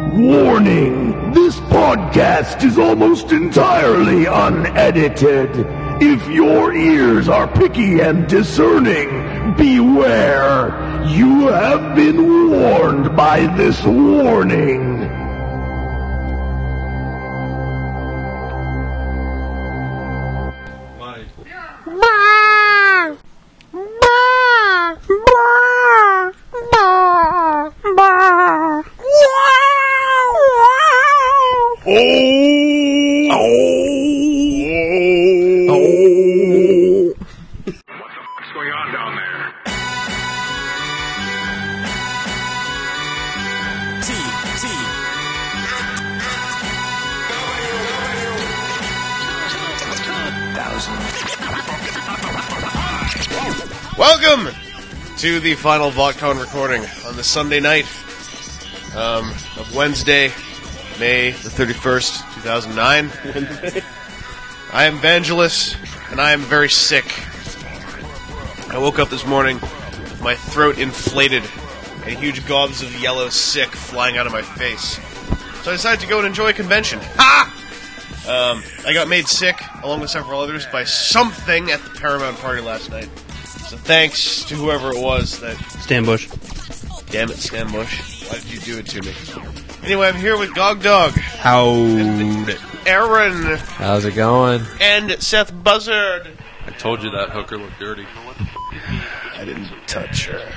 Warning! This podcast is almost entirely unedited. If your ears are picky and discerning, beware. You have been warned by this warning. What's going on down there? Welcome to the final VotCon recording on the Sunday night of Wednesday, May the 31st, 2009. I am Vangelis, and I am very sick. I woke up this morning with my throat inflated and huge gobs of yellow sick flying out of my face. So I decided to go and enjoy a convention. Ha! I got made sick, along with several others, by something at the Paramount party last night. So thanks to whoever it was that... Stan Bush. Damn it, Stan Bush. Why did you do it to me? Anyway, I'm here with Gog Dog. Howdy. Aaron. How's it going? And Seth Buzzard. I told you that hooker looked dirty. I didn't touch her.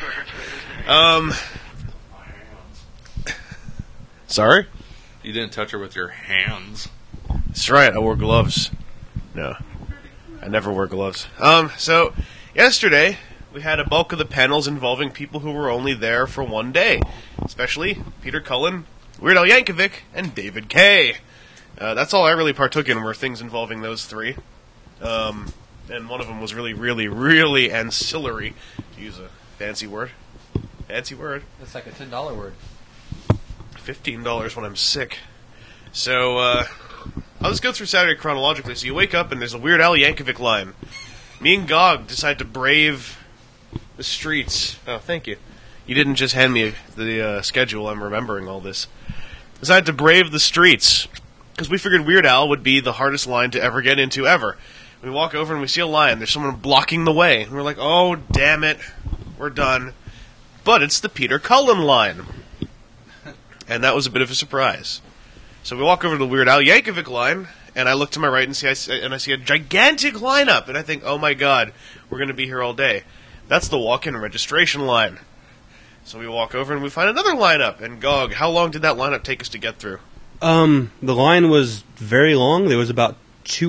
Sorry? You didn't touch her with your hands. That's right, I wore gloves. No. I never wear gloves. So, yesterday, we had a bulk of the panels involving people who were only there for one day. Especially Peter Cullen, Weird Al Yankovic, and David Kaye. That's all I really partook in were things involving those three. And one of them was really, really, really ancillary, to use a fancy word. Fancy word. That's like a $10 word. $15 when I'm sick. So, I'll just go through Saturday chronologically. So you wake up and there's a Weird Al Yankovic line. Me and Gog decide to brave the streets. Oh, thank you. You didn't just hand me the schedule. I'm remembering all this. Decided to brave the streets. Because we figured Weird Al would be the hardest line to ever get into ever. We walk over and we see a line. There's someone blocking the way. And we're like, oh, damn it. We're done. But it's the Peter Cullen line. And that was a bit of a surprise. So we walk over to the Weird Al Yankovic line, and I look to my right and I see a gigantic lineup. And I think, oh my god, we're going to be here all day. That's the walk-in registration line. So we walk over and we find another lineup. And Gog, how long did that lineup take us to get through? The line was very long. There was about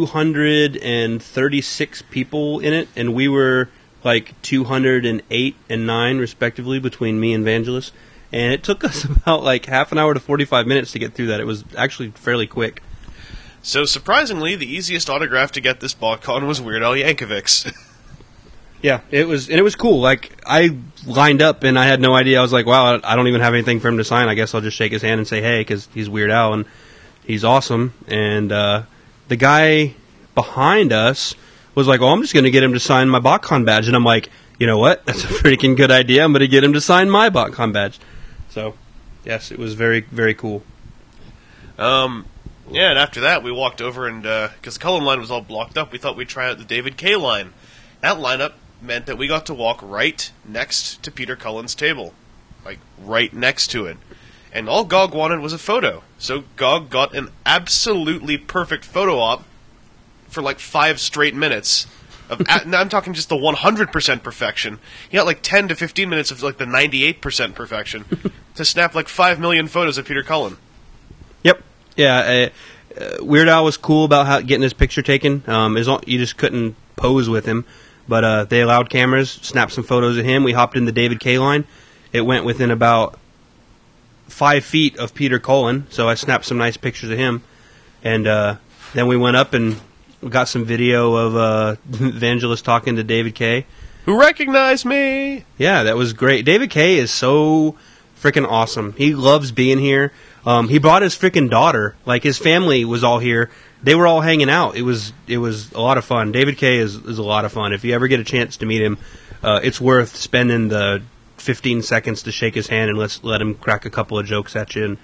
236 people in it, and we were like 208 and 9 respectively between me and Vangelis. And it took us about like half an hour to 45 minutes to get through that. It was actually fairly quick. So surprisingly, the easiest autograph to get this BotCon was Weird Al Yankovic's. Yeah, it was cool. Like, I lined up and I had no idea. I was like, wow, I don't even have anything for him to sign. I guess I'll just shake his hand and say hey, because he's Weird Al and he's awesome. And the guy behind us was like, oh, I'm just going to get him to sign my BotCon badge. And I'm like, you know what? That's a freaking good idea. I'm going to get him to sign my BotCon badge. So, yes, it was very, very cool. Yeah, and after that, we walked over and, because the Cullen line was all blocked up, we thought we'd try out the David Kaye line. That lineup meant that we got to walk right next to Peter Cullen's table. Like, right next to it. And all Gog wanted was a photo. So Gog got an absolutely perfect photo op for like 5 straight minutes. I'm talking just the 100% perfection. He got like 10 to 15 minutes of like the 98% perfection to snap like 5 million photos of Peter Cullen. Yep. Yeah, Weird Al was cool about getting his picture taken. You just couldn't pose with him. But they allowed cameras, snapped some photos of him. We hopped in the David Kaye line. It went within about 5 feet of Peter Cullen, so I snapped some nice pictures of him. And then we went up and we got some video of Vangelis talking to David Kaye. Who recognized me? Yeah, that was great. David Kaye is so freaking awesome. He loves being here. He brought his freaking daughter. Like, his family was all here. They were all hanging out. It was a lot of fun. David Kaye is a lot of fun. If you ever get a chance to meet him, it's worth spending the 15 seconds to shake his hand and let him crack a couple of jokes at you. And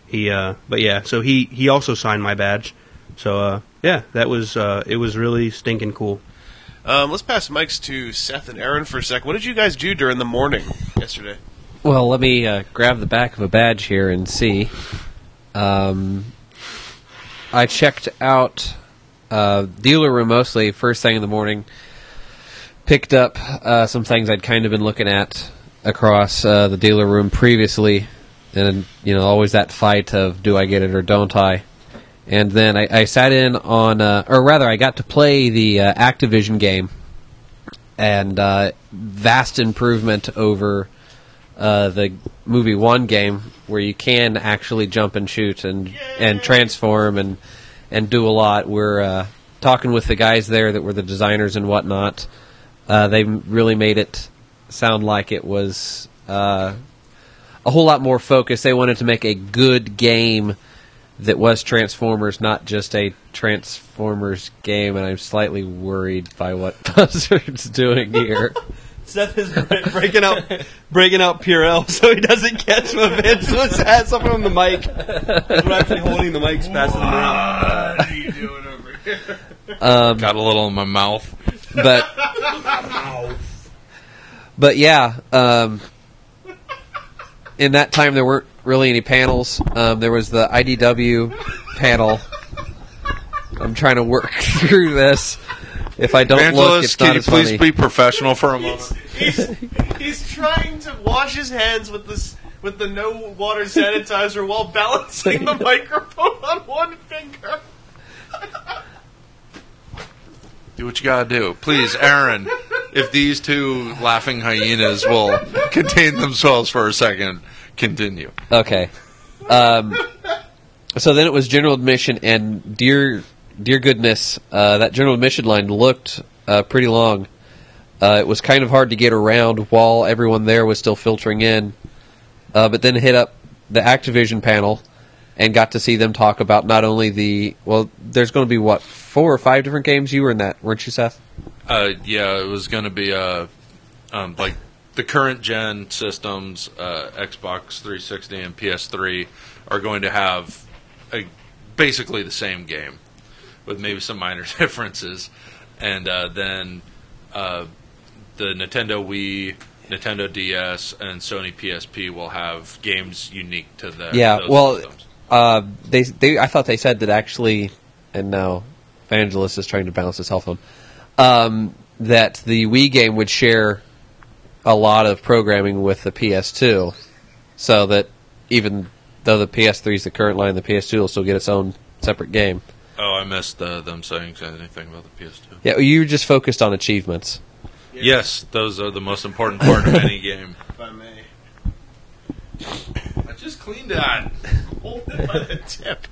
But yeah, so he also signed my badge. So yeah, that was it was really stinking cool. Let's pass mics to Seth and Aaron for a sec. What did you guys do during the morning yesterday? Well, let me grab the back of a badge here and see. I checked out dealer room mostly first thing in the morning. Picked up some things I'd kind of been looking at across the dealer room previously, and always that fight of do I get it or don't I? And then I sat in on, or rather, I got to play the Activision game, and vast improvement over the Movie 1 game, where you can actually jump and shoot and transform and do a lot. We're talking with the guys there that were the designers and whatnot. They really made it sound like it was a whole lot more focused. They wanted to make a good game that was Transformers, not just a Transformers game, and I'm slightly worried by what Buzzard's doing here. Seth is breaking out Purell so he doesn't catch my Vince. So it's had something on the mic. We're actually holding the mics, passing them around. What are you doing over here? Got a little in my mouth. But yeah, in that time there weren't really any panels. There was the IDW panel. I'm trying to work through this. If I don't look, it's not as funny. Can you please be professional for a moment? He's trying to wash his hands with the no water sanitizer while balancing the microphone on one finger. Do what you gotta do. Please, Aaron, if these two laughing hyenas will contain themselves for a second, continue. Okay. So then it was general admission, and dear goodness, that general admission line looked pretty long. It was kind of hard to get around while everyone there was still filtering in. But then hit up the Activision panel and got to see them talk about not only there's going to be, 4 or 5 different games? You were in that, weren't you, Seth? Yeah, it was going to be like the current gen systems, Xbox 360 and PS3, are going to have basically the same game, with maybe some minor differences. And then the Nintendo Wii, Nintendo DS, and Sony PSP will have games unique to those systems. I thought they said that actually, and now Evangelist is trying to balance his cell phone, that the Wii game would share a lot of programming with the PS2, so that even though the PS3 is the current line, the PS2 will still get its own separate game. Oh, I missed them saying anything about the PS2. Yeah, you were just focused on achievements. Yes, those are the most important part of any game. If I may. I just cleaned that. Hold it by the tip.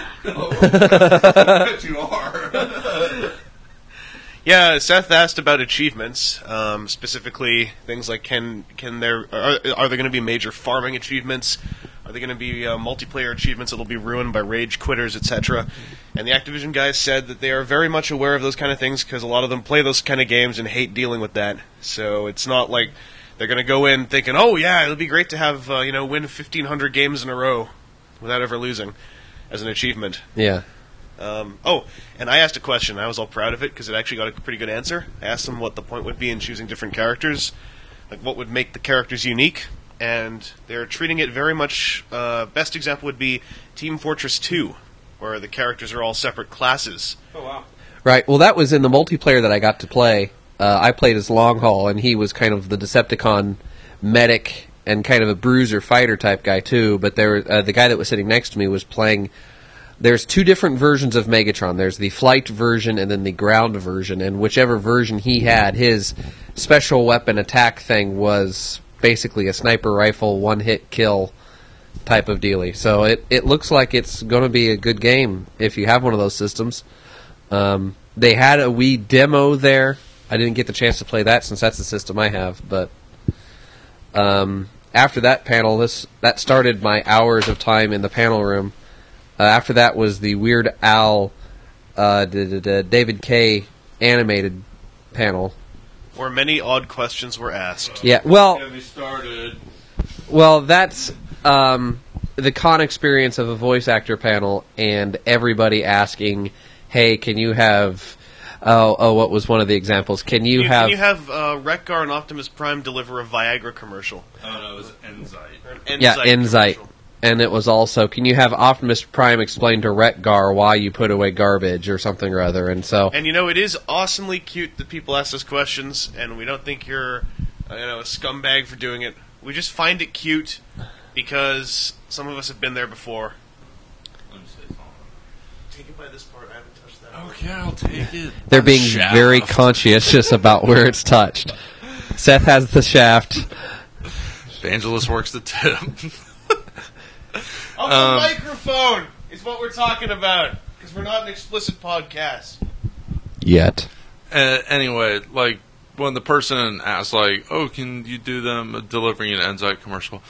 Bet you are. Yeah, Seth asked about achievements, specifically things like are there going to be major farming achievements? Are there going to be multiplayer achievements that will be ruined by rage quitters, etc.? And the Activision guys said that they are very much aware of those kind of things because a lot of them play those kind of games and hate dealing with that. So it's not like they're going to go in thinking, oh yeah, it would be great to have win 1,500 games in a row without ever losing as an achievement. Yeah. And I asked a question. I was all proud of it because it actually got a pretty good answer. I asked them what the point would be in choosing different characters, like what would make the characters unique, and they're treating it very much. Best example would be Team Fortress 2, where the characters are all separate classes. Oh wow! Right. Well, that was in the multiplayer that I got to play. I played as Long Haul, and he was kind of the Decepticon medic and kind of a bruiser fighter type guy too. But the guy that was sitting next to me was playing. There's 2 different versions of Megatron. There's the flight version and then the ground version. And whichever version he had, his special weapon attack thing was basically a sniper rifle, one-hit kill type of dealie. So it looks like it's going to be a good game if you have one of those systems. They had a Wii demo there. I didn't get the chance to play that since that's the system I have. But after that panel, that started my hours of time in the panel room. After that was the Weird Al, David K. animated panel. Where many odd questions were asked. Yeah, well... Get me started. Well, that's... the con experience of a voice actor panel and everybody asking, "Hey, can you have?" What was one of the examples? Can you have Wreck-Gar and Optimus Prime deliver a Viagra commercial? Oh, no, it was Enzyte. Yeah, Enzyte. Commercial. And it was also, can you have Optimus Prime explain to Wreck-Gar why you put away garbage or something or other? And so, And it is awesomely cute that people ask us questions, and we don't think you're a scumbag for doing it. We just find it cute because some of us have been there before. Let me say something. Take it by this part. I haven't touched that. Okay, I'll take it. they're being Shaft. very conscientious about where it's touched. Seth has the shaft. Evangelist works the tip. On the microphone is what we're talking about, because we're not an explicit podcast. Yet. Anyway, like, when the person asks, like, oh, can you do them delivering an Enzyte commercial?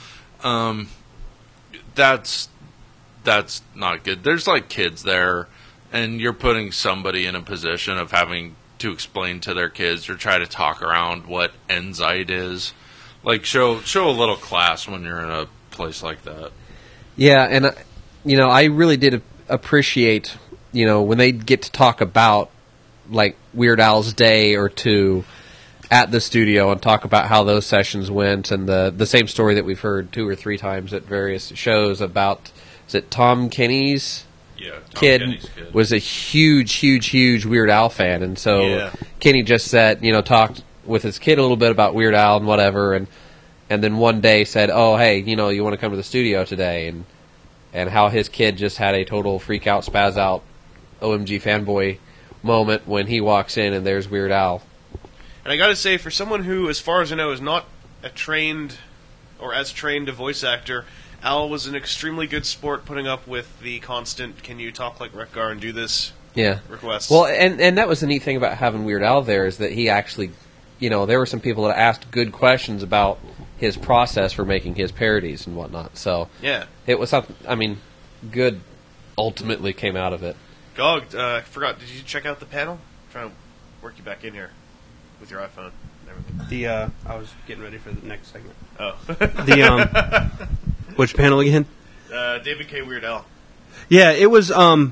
That's not good. There's, like, kids there, and you're putting somebody in a position of having to explain to their kids or try to talk around what Enzyte is. Like, show a little class when you're in a place like that. Yeah, and, I really did appreciate, when they get to talk about, like, Weird Al's day or two at the studio and talk about how those sessions went, and the same story that we've heard 2 or 3 times at various shows about, is it Tom Kenny's Kenny's kid was a huge Weird Al fan, and so Kenny just said, talked with his kid a little bit about Weird Al and whatever, and then one day said, oh, hey, you want to come to the studio today, and how his kid just had a total freak out, spaz out, OMG fanboy moment when he walks in and there's Weird Al. And I gotta say, for someone who, as far as I know, is not as trained a voice actor, Al was an extremely good sport putting up with the constant, can you talk like Wreck-Gar and do this requests. Well, and that was the neat thing about having Weird Al there, is that he actually, there were some people that asked good questions about his process for making his parodies and whatnot. So yeah, it was something, good ultimately came out of it. Gog, I forgot, did you check out the panel? I'm trying to work you back in here with your iPhone and everything. I was getting ready for the next segment. Oh. Which panel again? David K. Weird Al. Yeah, it was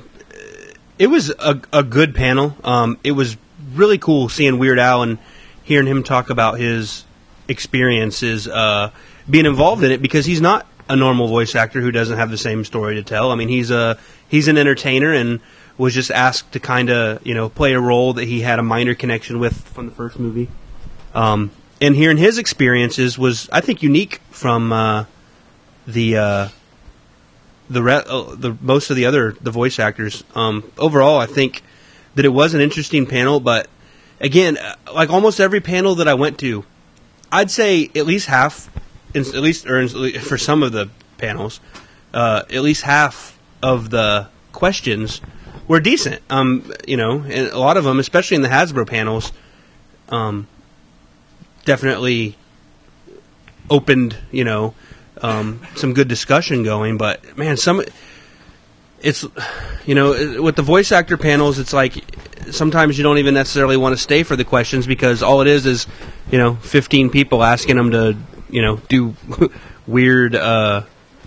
a good panel. It was really cool seeing Weird Al and hearing him talk about his experiences being involved in it, because he's not a normal voice actor who doesn't have the same story to tell. I mean, he's an entertainer and was just asked to kind of play a role that he had a minor connection with from the first movie. And hearing his experiences was, I think, unique from the most of the voice actors. Overall, I think that it was an interesting panel, but again, like almost every panel that I went to, I'd say at least half, for some of the panels, at least half of the questions were decent. And a lot of them, especially in the Hasbro panels, definitely opened, some good discussion going. But man, it's with the voice actor panels, it's like sometimes you don't even necessarily want to stay for the questions, because all it is 15 people asking them to do weird ad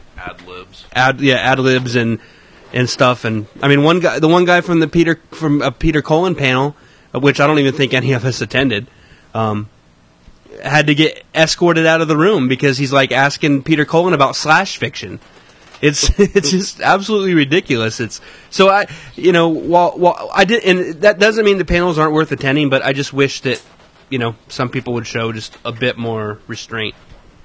libs and stuff. And I mean, the one guy from Peter Cullen panel, which I don't even think any of us attended, had to get escorted out of the room because he's like asking Peter Cullen about slash fiction. It's just absolutely ridiculous. While I did, and that doesn't mean the panels aren't worth attending, but I just wish that some people would show just a bit more restraint.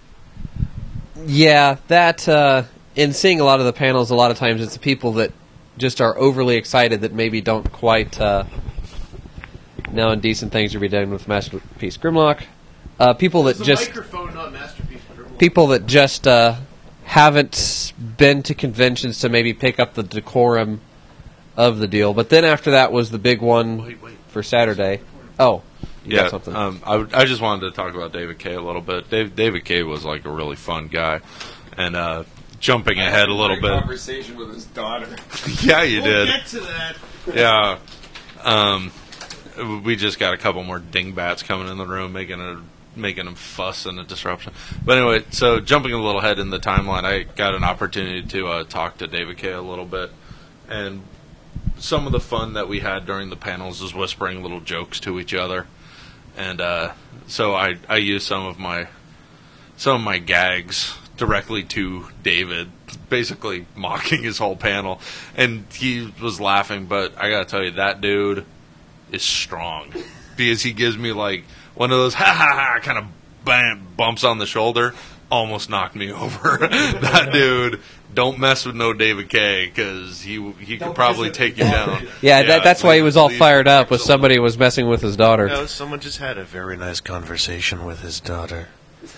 Yeah, that in seeing a lot of the panels, a lot of times it's the people that just are overly excited that maybe don't quite know indecent things to be done with Masterpiece Grimlock. People that just microphone, not Masterpiece Grimlock. People that just haven't been to conventions to maybe pick up the decorum of the deal. But then after that was the big one for Saturday. Oh, you got something. I just wanted to talk about David K. a little bit. David K. was like a really fun guy, and jumping ahead a little bit. Conversation with his daughter. Yeah, you We'll did. get to that. Yeah. We just got a couple more dingbats coming in the room, making a making him fuss and a disruption. But anyway, so jumping a little ahead in the timeline, I got an opportunity to talk to David Kaye a little bit, and some of the fun that we had during the panels is whispering little jokes to each other, and so I used some of my gags directly to David, basically mocking his whole panel, and he was laughing. But I gotta tell you, that dude is strong, because he gives me like one of those ha ha ha kind of bumps on the shoulder, almost knocked me over. That dude, don't mess with no David Kaye, because he could probably take you down. Yeah, that's why he was all fired up, was somebody was messing with his daughter. No, someone just had a very nice conversation with his daughter.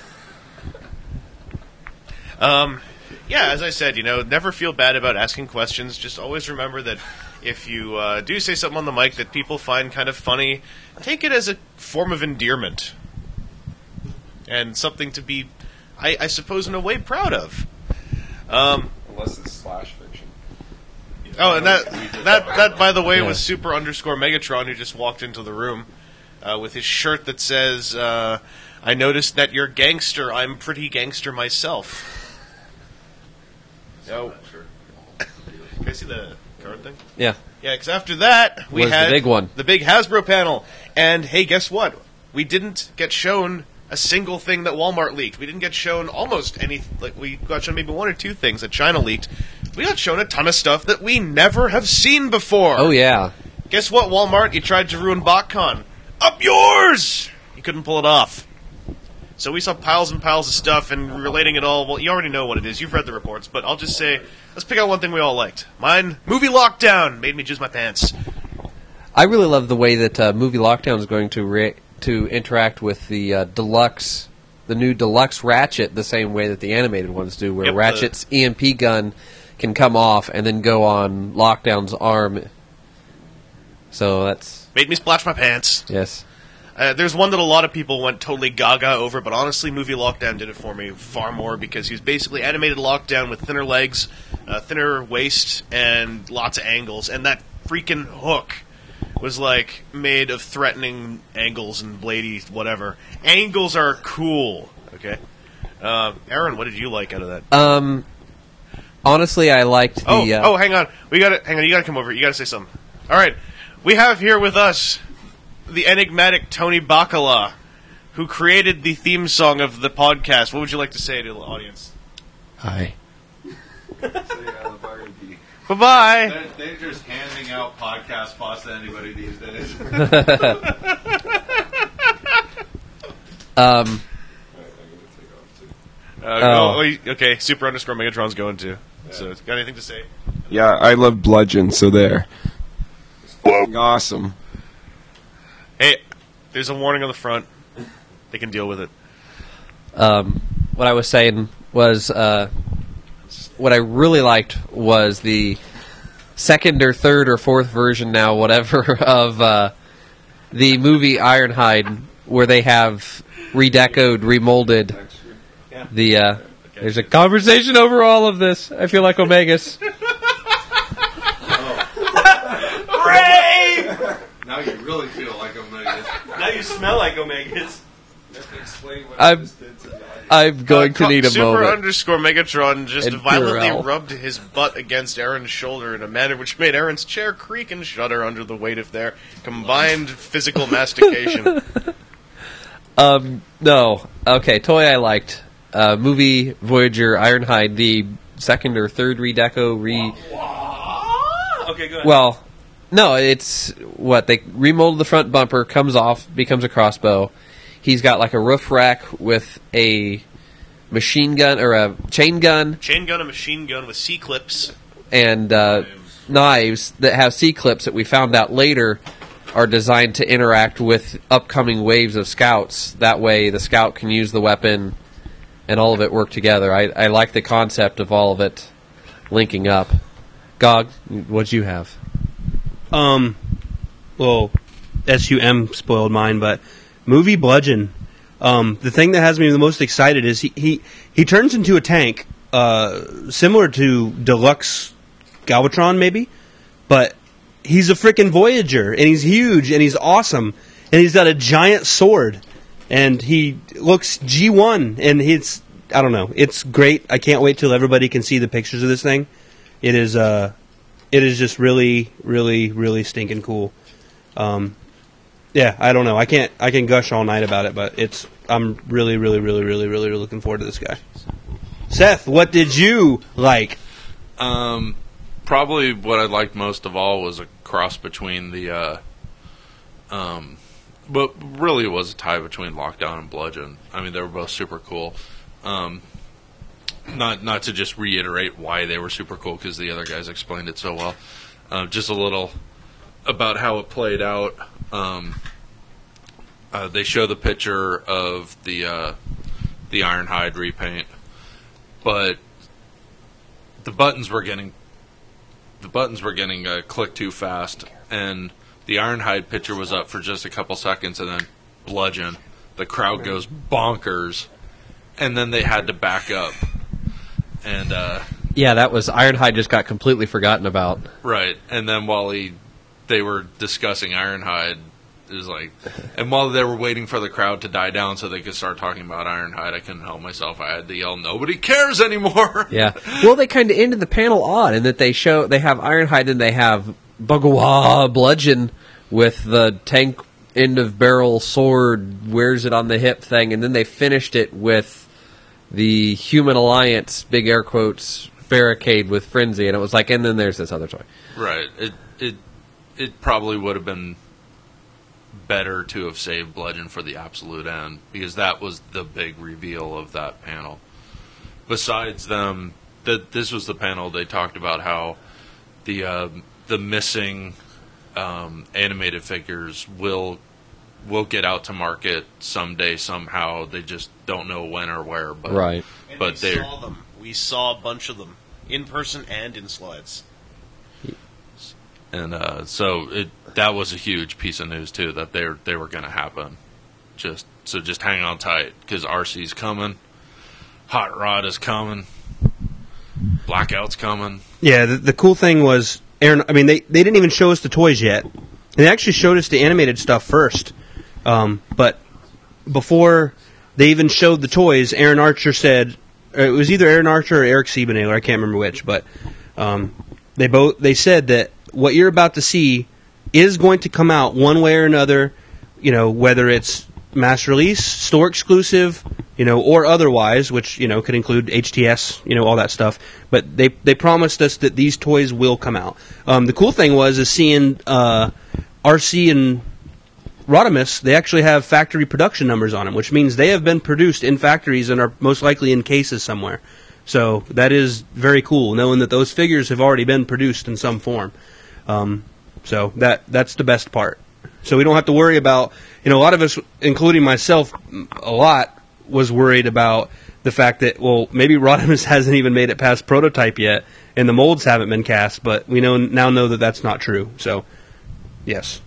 Yeah, as I said, never feel bad about asking questions. Just always remember that if you do say something on the mic that people find kind of funny, take it as a form of endearment. And something to be, I suppose, in a way proud of. Unless it's slash fiction. Oh, and that by the way, was Super_Megatron, who just walked into the room with his shirt that says, I noticed that you're gangster, I'm pretty gangster myself. No. Can I see the card thing? Yeah. Yeah, because after that, we Was had the big one. the big Hasbro panel. And hey, guess what? We didn't get shown a single thing that Walmart leaked. We didn't get shown almost any. We got shown maybe one or two things that China leaked. We got shown a ton of stuff that we never have seen before. Oh, yeah. Guess what, Walmart? You tried to ruin BotCon. Up yours! You couldn't pull it off. So we saw piles and piles of stuff, and relating it all, well, you already know what it is. You've read the reports, but I'll just say, let's pick out one thing we all liked. Mine, Movie Lockdown, made me jizz my pants. I really love the way that Movie Lockdown is going to interact with the new deluxe Ratchet, the same way that the animated ones do, where Ratchet's EMP gun can come off and then go on Lockdown's arm. So that's... Made me splash my pants. Yes. There's one that a lot of people went totally gaga over, but honestly, Movie Lockdown did it for me far more, because he was basically animated Lockdown with thinner legs, thinner waist, and lots of angles, and that freaking hook was like made of threatening angles and bladey whatever. Angles are cool, okay? Aaron, what did you like out of that? Honestly, I liked the... hang on. You gotta come over. You gotta say something. Alright, we have here with us the enigmatic Tony Bacala, who created the theme song of the podcast. What would you like to say to the audience? Hi. Bye-bye! They're just handing out podcast spots to anybody these days. Okay, Super_Megatron's going to. So, got anything to say? Yeah, I love Bludgeon, so there. Awesome. Hey, there's a warning on the front. They can deal with it. What I was saying was, what I really liked was the second or third or fourth version now, whatever, of the movie Ironhide, where they have redecoed, remolded the... There's a conversation over all of this. I feel like Omegas. Now you really feel like Omegas. Now you smell like Omegas. I'm going to need a moment. Super_Megatron just And violently Purell. rubbed his butt against Aaron's shoulder in a manner which made Aaron's chair creak and shudder under the weight of their combined physical mastication. No. Okay, toy I liked. Movie Voyager Ironhide, the second or third redeco Okay, go ahead. Well, no, it's what they remolded the front bumper, comes off, becomes a crossbow. He's got like a roof rack with a machine gun or a chain gun. Chain gun, a machine gun with C-clips. And knives that have C-clips that we found out later are designed to interact with upcoming waves of scouts. That way the scout can use the weapon and all of it work together. I like the concept of all of it linking up. Gog, what'd you have? Well, SUM spoiled mine, but movie Bludgeon. The thing that has me the most excited is he turns into a tank, similar to Deluxe Galvatron, maybe, but he's a freaking Voyager, and he's huge, and he's awesome, and he's got a giant sword, and he looks G1, and I don't know, it's great. I can't wait till everybody can see the pictures of this thing. It is just really, really, really stinking cool. Yeah, I don't know. I can gush all night about it, but I'm really, really, really, really, really looking forward to this guy. Seth, what did you like? Probably what I liked most of all was a cross between the, but really it was a tie between Lockdown and Bludgeon. I mean, they were both super cool. Not to just reiterate why they were super cool, because the other guys explained it so well. Just a little about how it played out. They show the picture of the Ironhide repaint, but the buttons were getting clicked too fast, and the Ironhide picture was up for just a couple seconds, and then Bludgeon, the crowd goes bonkers, and then they had to back up, and Yeah, that was Ironhide just got completely forgotten about. right, and then while they were discussing Ironhide, it was like, and while they were waiting for the crowd to die down so they could start talking about Ironhide, I couldn't help myself. I had to yell, "Nobody cares anymore!" Yeah. Well, they kind of ended the panel odd in that they have Ironhide and they have Bugwa Bludgeon with the tank end of barrel sword, wears it on the hip thing, and then they finished it with the Human Alliance, big air quotes, barricade with Frenzy, and it was like, and then there's this other toy. Right. It probably would have been better to have saved Bludgeon for the absolute end, because that was the big reveal of that panel. Besides them, this was the panel they talked about how the missing animated figures will get out to market someday somehow. They just don't know when or where. But Right. And but we they're saw them. We saw a bunch of them in person and in slides. and so that was a huge piece of news too, that they were going to happen. Just hang on tight, because RC's coming, Hot Rod is coming, Blackout's coming. Yeah, the cool thing was, Aaron. I mean, they didn't even show us the toys yet. They actually showed us the animated stuff first. But before they even showed the toys, Aaron Archer said, it was either Aaron Archer or Eric Siebenaler, I can't remember which, but they said that what you're about to see is going to come out one way or another, whether it's mass release, store exclusive, or otherwise, which, could include HTS, all that stuff. But they promised us that these toys will come out. The cool thing is seeing RC and Rodimus, they actually have factory production numbers on them, which means they have been produced in factories and are most likely in cases somewhere. So that is very cool, knowing that those figures have already been produced in some form. So that's the best part. So we don't have to worry about, a lot of us, including myself, a lot was worried about the fact that, maybe Rodimus hasn't even made it past prototype yet, and the molds haven't been cast, but we now know that that's not true. So, yes.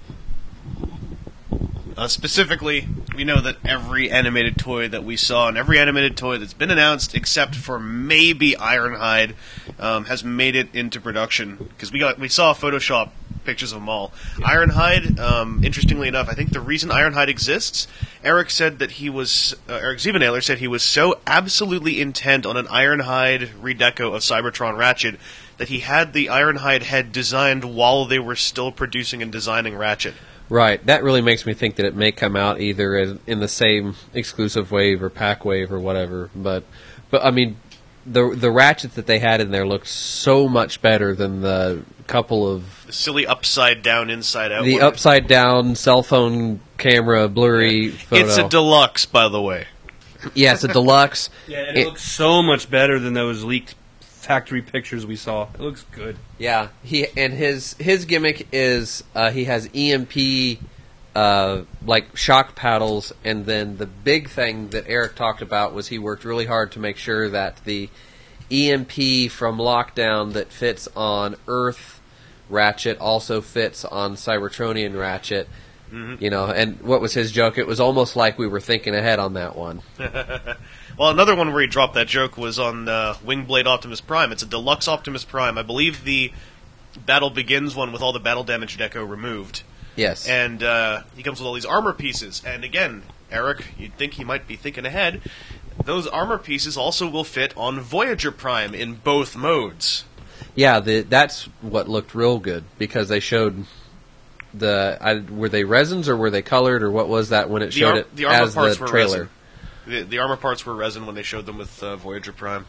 Specifically, we know that every animated toy that we saw and every animated toy that's been announced, except for maybe Ironhide, has made it into production, because we saw Photoshop pictures of them all. Ironhide, interestingly enough, I think the reason Ironhide exists, Eric Siebenaler said he was so absolutely intent on an Ironhide redeco of Cybertron Ratchet that he had the Ironhide head designed while they were still producing and designing Ratchet. Right. That really makes me think that it may come out either in the same exclusive wave or pack wave or whatever. But I mean, the Ratchet that they had in there looked so much better than the couple of The silly upside down, inside out. the one. upside down cell phone camera blurry photo. It's a deluxe, by the way. Yeah, it's a deluxe. Yeah, it looks so much better than those leaked factory pictures we saw. It looks good. Yeah, his gimmick is he has EMP like shock paddles, and then the big thing that Eric talked about was he worked really hard to make sure that the EMP from Lockdown that fits on Earth Ratchet also fits on Cybertronian Ratchet. Mm-hmm. And what was his joke? It was almost like we were thinking ahead on that one. Well, another one where he dropped that joke was on Wingblade Optimus Prime. It's a deluxe Optimus Prime. I believe the Battle Begins one with all the battle damage deco removed. Yes. And he comes with all these armor pieces. And again, Eric, you'd think he might be thinking ahead. Those armor pieces also will fit on Voyager Prime in both modes. Yeah, that's what looked real good because they showed were they resins or were they colored or what was that when it showed it the armor as parts the were trailer? resin. The armor parts were resin when they showed them with Voyager Prime.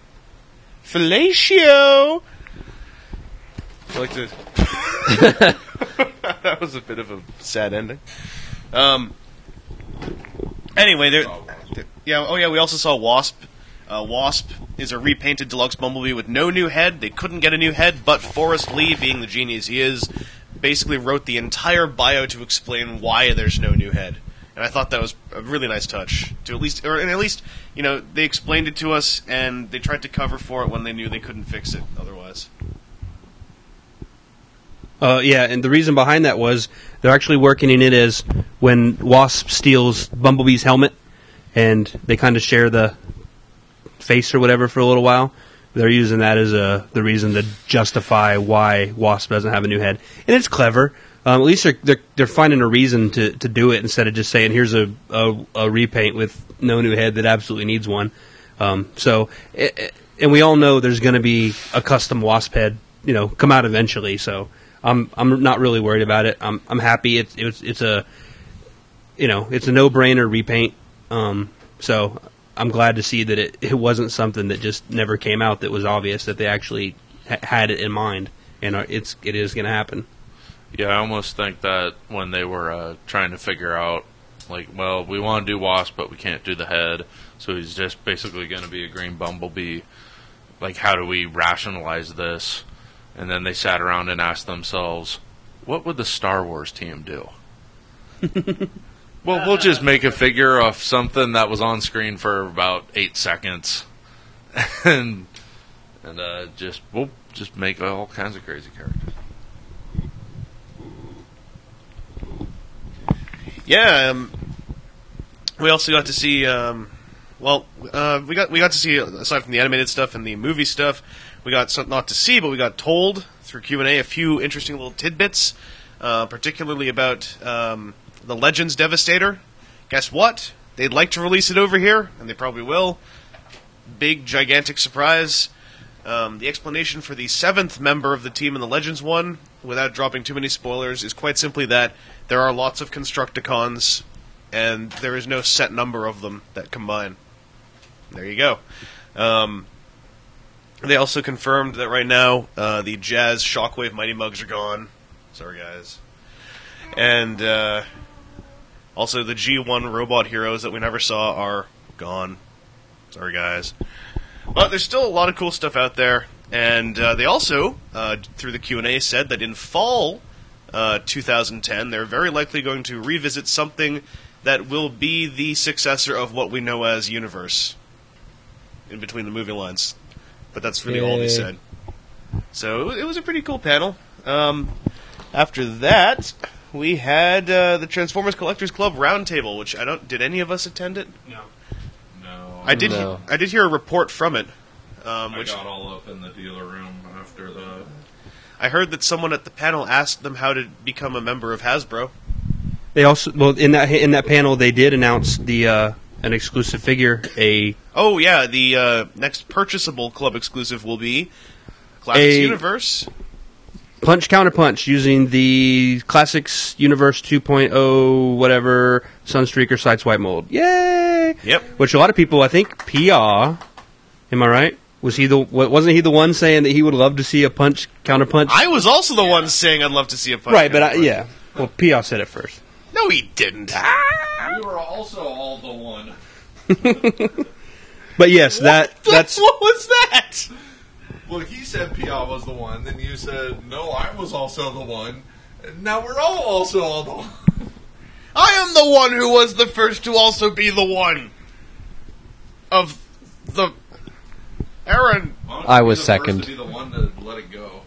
Fellatio! I like to. That was a bit of a sad ending. Anyway, we also saw Wasp. Wasp is a repainted deluxe Bumblebee with no new head. They couldn't get a new head, but Forrest Lee, being the genius he is, basically wrote the entire bio to explain why there's no new head. And I thought that was a really nice touch. At least, they explained it to us, and they tried to cover for it when they knew they couldn't fix it otherwise. And the reason behind that was they're actually working in it as when Wasp steals Bumblebee's helmet, and they kind of share the face or whatever for a little while. They're using that as the reason to justify why Wasp doesn't have a new head, and it's clever. At least they're finding a reason to do it instead of just saying here's a repaint with no new head that absolutely needs one. And we all know there's going to be a custom Wasp head, come out eventually. So I'm not really worried about it. I'm happy. It's a no-brainer repaint. So I'm glad to see that it wasn't something that just never came out. That was obvious that they actually had it in mind, and it is going to happen. Yeah, I almost think that when they were trying to figure out, we want to do Wasp, but we can't do the head, so he's just basically going to be a green Bumblebee. How do we rationalize this? And then they sat around and asked themselves, what would the Star Wars team do? Well, we'll just make a figure of something that was on screen for about 8 seconds, and we'll just make all kinds of crazy characters. Yeah, we also got to see. We got to see, aside from the animated stuff and the movie stuff, we got something not to see, but we got told through Q&A a few interesting little tidbits, particularly about the Legends Devastator. Guess what? They'd like to release it over here, and they probably will. Big, gigantic surprise. The explanation for the 7th member of the team in the Legends one, without dropping too many spoilers, is quite simply that there are lots of Constructicons, and there is no set number of them that combine. There you go. They also confirmed that right now the Jazz Shockwave Mighty Mugs are gone. Sorry, guys. And also the G1 robot heroes that we never saw are gone. Sorry, guys. But there's still a lot of cool stuff out there. And they also, through the Q&A, said that in fall 2010, they're very likely going to revisit something that will be the successor of what we know as Universe, in between the movie lines. But that's really all they said. So it was a pretty cool panel. After that, we had the Transformers Collectors Club Roundtable, which did any of us attend it? No. I did hear a report from it. I got all up in the dealer room after the... I heard that someone at the panel asked them how to become a member of Hasbro. They also, in that panel, they did announce an exclusive figure. The next purchasable club exclusive will be Classics Universe. Punch Counterpunch using the Classics Universe 2.0 whatever Sunstreaker Sideswipe mold. Yay! Yep. Which a lot of people, I think, Pia, am I right? Wasn't he the one saying that he would love to see a Punch Counterpunch? I was also the one saying I'd love to see a Punch. Right, but well, Pia said it first. No, he didn't. We were also all the one. But yes, that's what was that? Well, he said Pia was the one, then you said, no, I was also the one, and now we're also all the one. I am the one who was the first to also be the one of the... Aaron. I was second. First to be the one to let it go.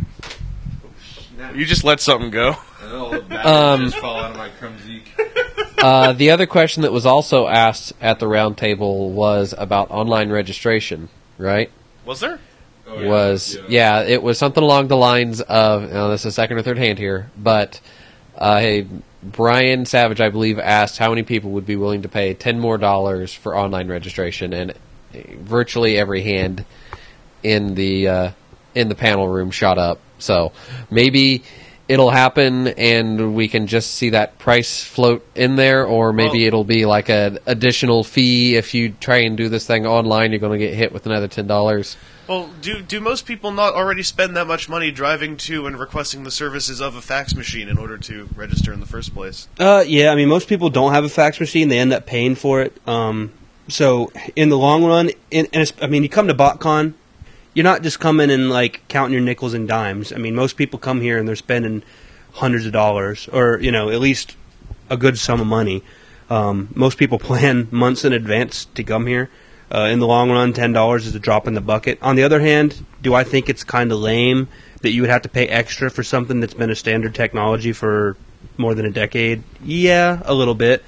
You just let something go. Just fall out of my Krumzik. The other question that was also asked at the round table was about online registration, right? Was there? Oh, It was something along the lines of, this is second or third hand here, but Brian Savage, I believe, asked how many people would be willing to pay $10 more for online registration, and virtually every hand in the panel room shot up. So maybe it'll happen, and we can just see that price float in there, or maybe it'll be like an additional fee. If you try and do this thing online, you're going to get hit with another $10. Well, do most people not already spend that much money driving to and requesting the services of a fax machine in order to register in the first place? Yeah, I mean, most people don't have a fax machine. They end up paying for it. So in the long run, I mean, you come to BotCon, you're not just coming and like counting your nickels and dimes. I mean, most people come here and they're spending hundreds of dollars, or at least a good sum of money. Most people plan months in advance to come here. In the long run, $10 is a drop in the bucket. On the other hand, do I think it's kind of lame that you would have to pay extra for something that's been a standard technology for more than a decade? Yeah, a little bit.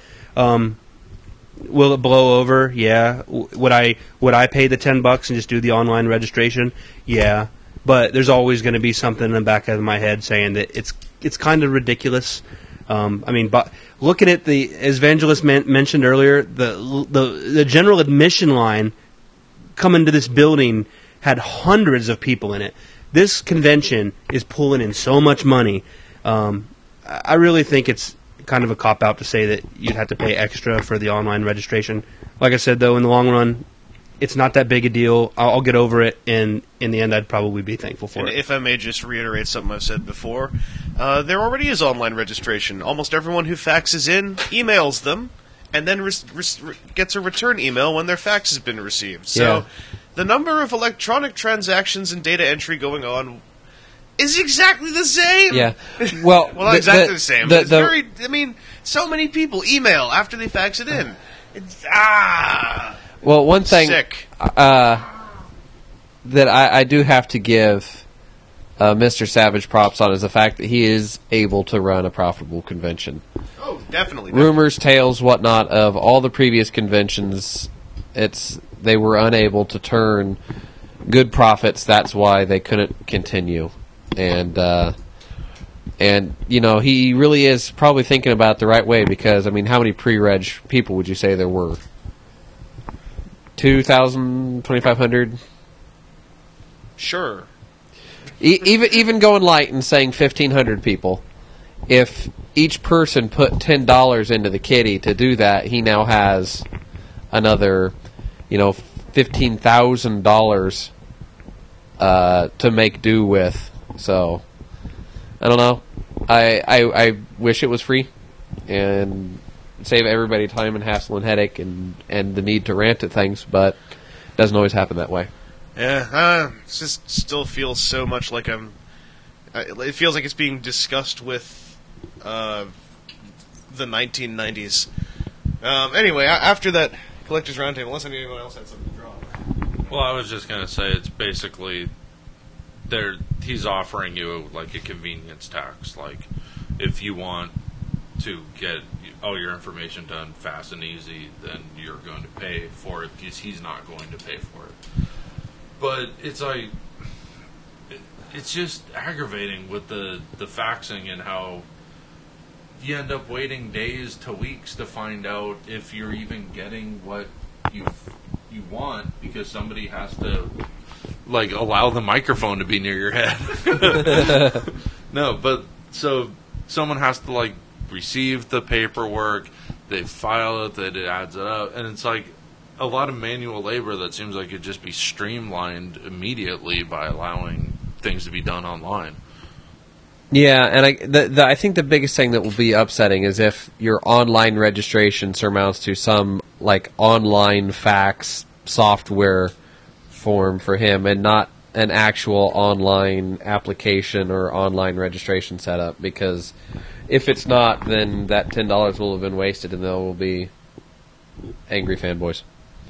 Will it blow over? Yeah. Would I pay the $10 and just do the online registration? Yeah. But there's always going to be something in the back of my head saying that it's kind of ridiculous. I mean, but looking at as Vangelis mentioned earlier, the general admission line coming to this building had hundreds of people in it. This convention is pulling in so much money. I really think it's kind of a cop-out to say that you'd have to pay extra for the online registration. Like I said, though, in the long run, it's not that big a deal. I'll get over it, and in the end, I'd probably be thankful for it. If I may just reiterate something I've said before, there already is online registration. Almost everyone who faxes in emails them, and then gets a return email when their fax has been received. So the number of electronic transactions and data entry going on is exactly the same. Yeah. Well, not exactly the same. But it's very. I mean, so many people email after they fax it in. It's Well, one thing sick. That I do have to give Mr. Savage props on is the fact that he is able to run a profitable convention. Oh, definitely. Rumors, tales, whatnot of all the previous conventions, they were unable to turn good profits. That's why they couldn't continue. And he really is probably thinking about it the right way, because I mean, how many pre-reg people would you say there were? 2,000, 2,500? Sure. Even going light and saying 1,500 people. If each person put $10 into the kitty to do that, he now has another, $15,000 to make do with. So, I don't know. I wish it was free and save everybody time and hassle and headache and the need to rant at things, but it doesn't always happen that way. Yeah, it just still feels so much like it feels like it's being discussed with the 1990s. Anyway, after that collector's roundtable, unless anyone else had something to draw. Well, I was just going to say it's basically he's offering you like a convenience tax. Like, if you want to get all your information done fast and easy, then you're going to pay for it, because he's not going to pay for it. But it's like, it's just aggravating with the faxing and how you end up waiting days to weeks to find out if you're even getting what you want, because somebody has to like allow the microphone to be near your head. No, but so someone has to like receive the paperwork, they file it, that it adds it up, and it's like a lot of manual labor that seems like it'd just be streamlined immediately by allowing things to be done online. Yeah, and I think the biggest thing that will be upsetting is if your online registration surmounts to some like online fax software form for him, and not an actual online application or online registration setup. Because if it's not, then that $10 will have been wasted, and there will be angry fanboys.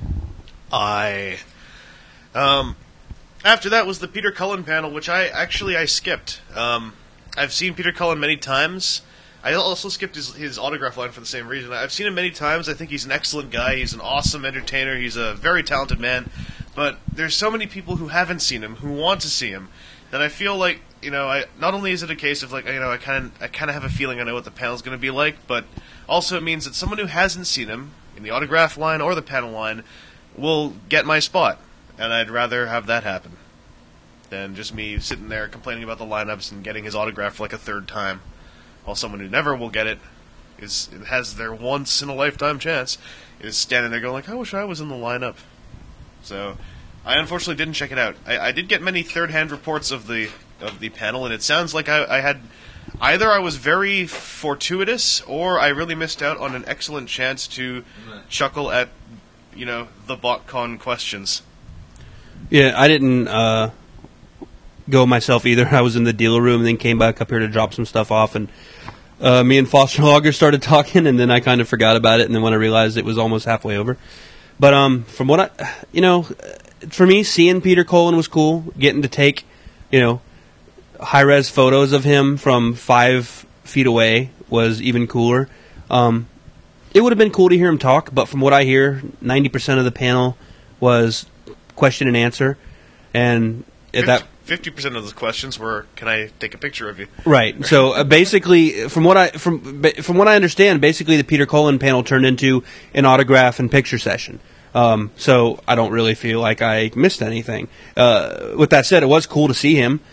After that was the Peter Cullen panel, which I skipped. I've seen Peter Cullen many times. I also skipped his autograph line for the same reason. I've seen him many times. I think he's an excellent guy. He's an awesome entertainer. He's a very talented man. But there's so many people who haven't seen him, who want to see him. then I feel like, I not only is it a case of like, I kind of have a feeling I know what the panel's going to be like, but also it means that someone who hasn't seen him in the autograph line or the panel line will get my spot, and I'd rather have that happen than just me sitting there complaining about the lineups and getting his autograph for like a third time, while someone who never will get it has their once in a lifetime chance is standing there going like, I wish I was in the lineup. So I unfortunately didn't check it out. I did get many third-hand reports of the panel, and it sounds like I had either I was very fortuitous or I really missed out on an excellent chance to chuckle at the BotCon questions. Yeah, I didn't go myself either. I was in the dealer room and then came back up here to drop some stuff off, and me and Foster Logger started talking, and then I kind of forgot about it, and then when I realized it was almost halfway over. But from what for me, seeing Peter Cullen was cool. Getting to take, high-res photos of him from 5 feet away was even cooler. It would have been cool to hear him talk, but from what I hear, 90% of the panel was question and answer, and at that 50% of the questions were, "Can I take a picture of you?" Right. So basically, from what I understand, basically the Peter Cullen panel turned into an autograph and picture session. So I don't really feel like I missed anything. With that said, it was cool to see him.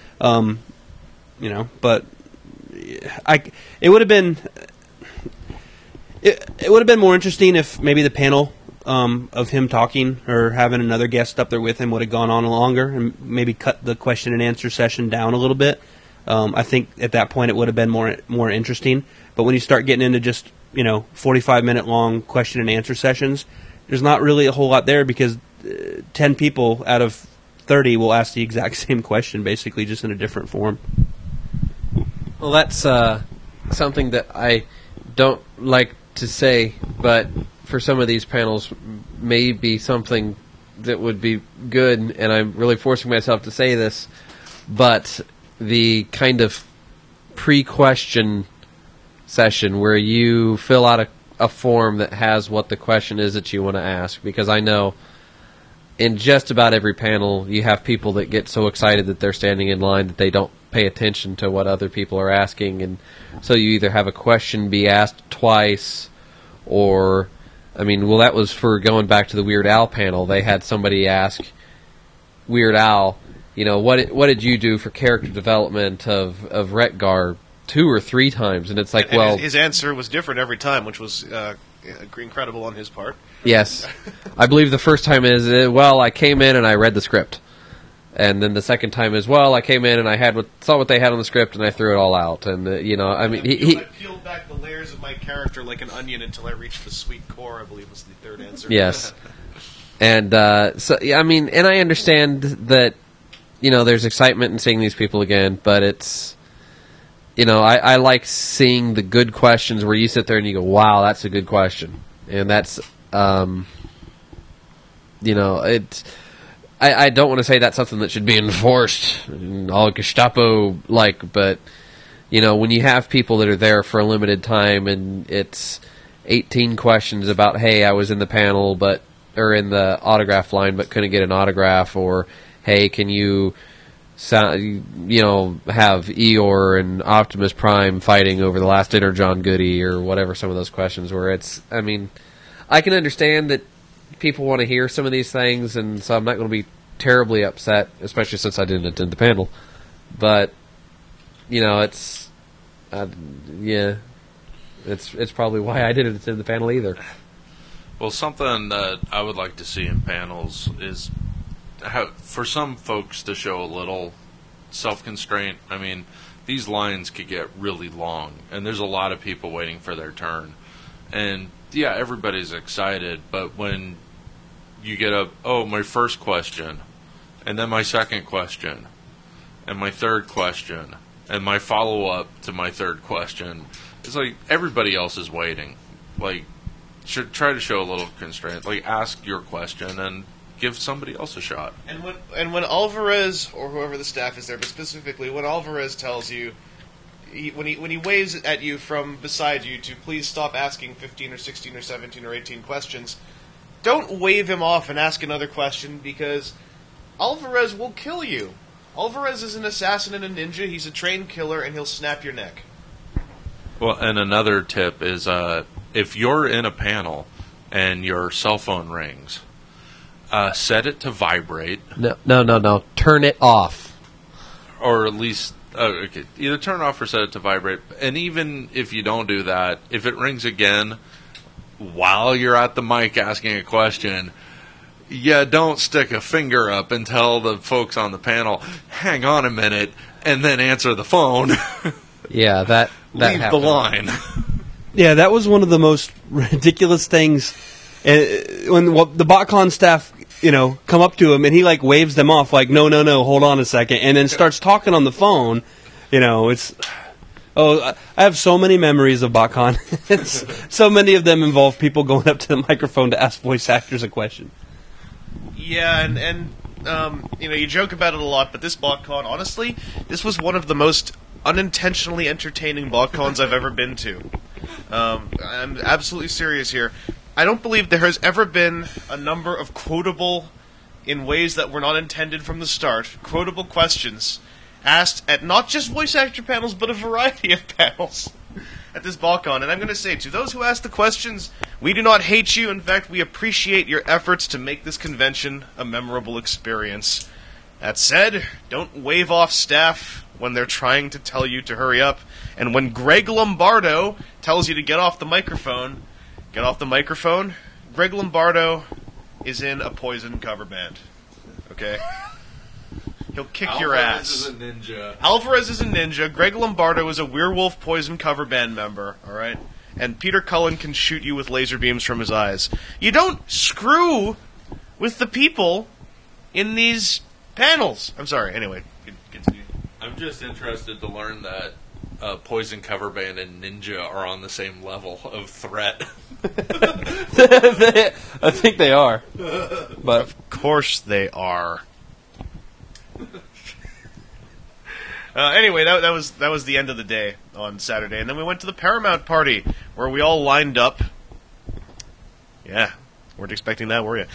But it would have been more interesting if maybe the panel of him talking or having another guest up there with him would have gone on longer and maybe cut the question and answer session down a little bit. I think at that point it would have been more interesting. But when you start getting into just 45-minute long question and answer sessions, there's not really a whole lot there because 10 people out of 30 will ask the exact same question, basically just in a different form. Well, that's something that I don't like to say, but for some of these panels may be something that would be good, and I'm really forcing myself to say this, but the kind of pre-question session where you fill out a form that has what the question is that you want to ask, because I know in just about every panel you have people that get so excited that they're standing in line that they don't pay attention to what other people are asking, and so you either have a question be asked twice, or that was for going back to the Weird Al panel. They had somebody ask Weird Al, what did you do for character development of Retgar 2 or 3 times? And it's like, his answer was different every time, which was incredible on his part. Yes. I believe the first time is, I came in and I read the script. And then the second time is, I came in and I saw what they had on the script and I threw it all out. And, I peeled back the layers of my character like an onion until I reached the sweet core, I believe was the third answer. Yes. And, and I understand that, there's excitement in seeing these people again, but it's, I like seeing the good questions where you sit there and you go, wow, that's a good question. And that's, I don't want to say that's something that should be enforced, all Gestapo-like, but, when you have people that are there for a limited time and it's 18 questions about, hey, I was in the panel or in the autograph line but couldn't get an autograph, or, hey, can you have Eeyore and Optimus Prime fighting over the last Energon goodie, or whatever some of those questions were. I can understand that people want to hear some of these things, and so I'm not going to be terribly upset, especially since I didn't attend the panel. But, it's probably why I didn't attend the panel either. Well, something that I would like to see in panels is for some folks to show a little self-constraint. These lines could get really long, and there's a lot of people waiting for their turn. And, yeah, everybody's excited, but when you get my first question, and then my second question, and my third question, and my follow-up to my third question, it's like everybody else is waiting. Should try to show a little constraint. Ask your question and give somebody else a shot. And when Alvarez, or whoever the staff is there, but specifically when Alvarez tells you, when he waves at you from beside you to please stop asking 15 or 16 or 17 or 18 questions, don't wave him off and ask another question, because Alvarez will kill you. Alvarez is an assassin and a ninja. He's a trained killer, and he'll snap your neck. Well, and another tip is if you're in a panel and your cell phone rings, set it to vibrate. No. Turn it off. Or at least okay, either turn it off or set it to vibrate. And even if you don't do that, if it rings again while you're at the mic asking a question, don't stick a finger up and tell the folks on the panel, hang on a minute, and then answer the phone. Yeah, that Leave happened. the line. Yeah, that was one of the most ridiculous things. When the BotCon staff, come up to him and he waves them off no, hold on a second, and then starts talking on the phone. It's I have so many memories of BotCon. So many of them involve people going up to the microphone to ask voice actors a question. Yeah, and you joke about it a lot, but this BotCon, honestly, this was one of the most unintentionally entertaining BotCons I've ever been to. I'm absolutely serious here. I don't believe there has ever been a number of quotable, in ways that were not intended from the start, quotable questions asked at not just voice actor panels, but a variety of panels at this BotCon. And I'm going to say, to those who asked the questions, we do not hate you. In fact, we appreciate your efforts to make this convention a memorable experience. That said, don't wave off staff when they're trying to tell you to hurry up. And when Greg Lombardo tells you to get off the microphone, get off the microphone. Greg Lombardo is in a Poison cover band. Okay? He'll kick your ass. Is a ninja. Alvarez is a ninja. Greg Lombardo is a Werewolf Poison cover band member. Alright? And Peter Cullen can shoot you with laser beams from his eyes. You don't screw with the people in these panels. I'm sorry. Anyway, continue. I'm just interested to learn that Poison cover band and ninja are on the same level of threat. I think they are. But Of course they are. Anyway, that was the end of the day on Saturday, and then we went to the Paramount party where we all lined up. Yeah, weren't expecting that, were you?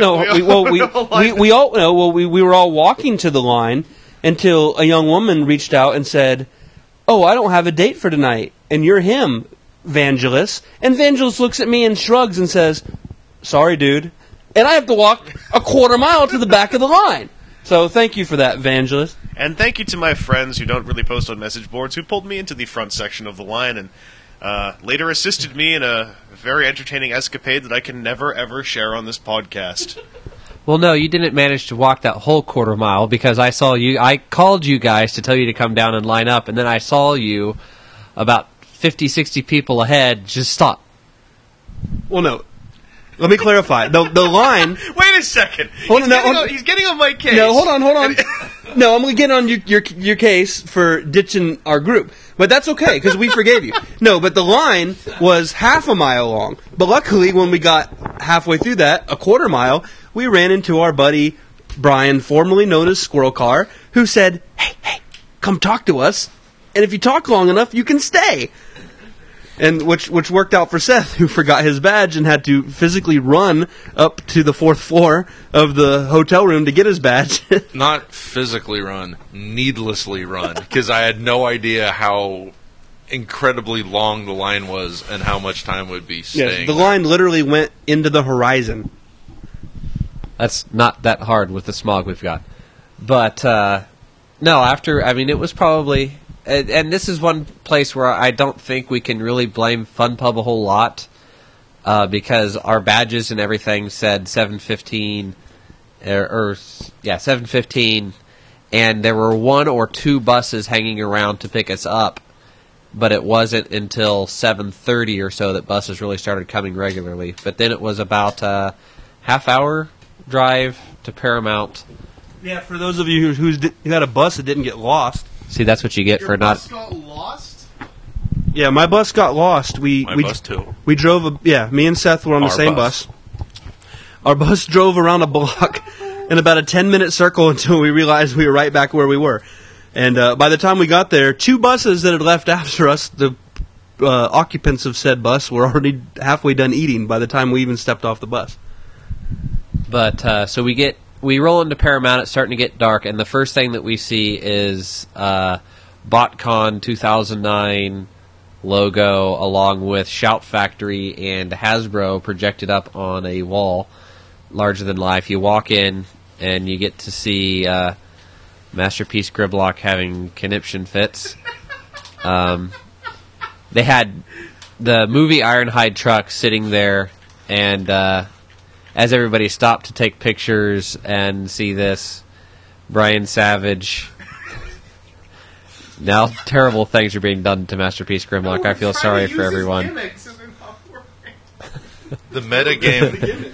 We were all walking to the line until a young woman reached out and said, "Oh, I don't have a date for tonight, and you're him, Vangelis." And Vangelis looks at me and shrugs and says, "Sorry, dude," and I have to walk a quarter mile to the back of the line. So thank you for that, Vangelis. And thank you to my friends who don't really post on message boards who pulled me into the front section of the line and later assisted me in a very entertaining escapade that I can never, ever share on this podcast. Well, no, you didn't manage to walk that whole quarter mile because I saw you. I called you guys to tell you to come down and line up, and then I saw you about 50, 60 people ahead just stop. Well, no. Let me clarify. The line... Wait a second. He's getting on my case. No, hold on. No, I'm going to get on your case for ditching our group. But that's okay, because we forgave you. No, but the line was half a mile long. But luckily, when we got halfway through that, a quarter mile, we ran into our buddy, Brian, formerly known as Squirrel Car, who said, hey, come talk to us, and if you talk long enough, you can stay. And which worked out for Seth, who forgot his badge and had to physically run up to the 4th floor of the hotel room to get his badge. Not physically run, needlessly run, because I had no idea how incredibly long the line was and how much time would be staying. Yes, the line literally went into the horizon. That's not that hard with the smog we've got. But, no, it was probably... And this is one place where I don't think we can really blame FunPub a whole lot because our badges and everything said 7:15 7:15, and there were 1 or 2 buses hanging around to pick us up, but it wasn't until 7:30 or so that buses really started coming regularly. But then it was about a half-hour drive to Paramount. Yeah, for those of you who had a bus that didn't get lost. See, that's what you get for not... Your bus got lost? Yeah, my bus got lost. My bus too. We drove me and Seth were on the same bus. Our bus drove around a block in about a 10-minute circle until we realized we were right back where we were. And by the time we got there, 2 buses that had left after us, the occupants of said bus, were already halfway done eating by the time we even stepped off the bus. But, so we get we roll into Paramount. It's starting to get dark, and the first thing that we see is BotCon 2009 logo, along with Shout Factory and Hasbro projected up on a wall larger than life. You walk in, and you get to see Masterpiece Grimlock having conniption fits. They had the movie Ironhide truck sitting there, and as everybody stopped to take pictures and see this, Brian Savage. Now terrible things are being done to Masterpiece Grimlock. I feel sorry for everyone. The metagame.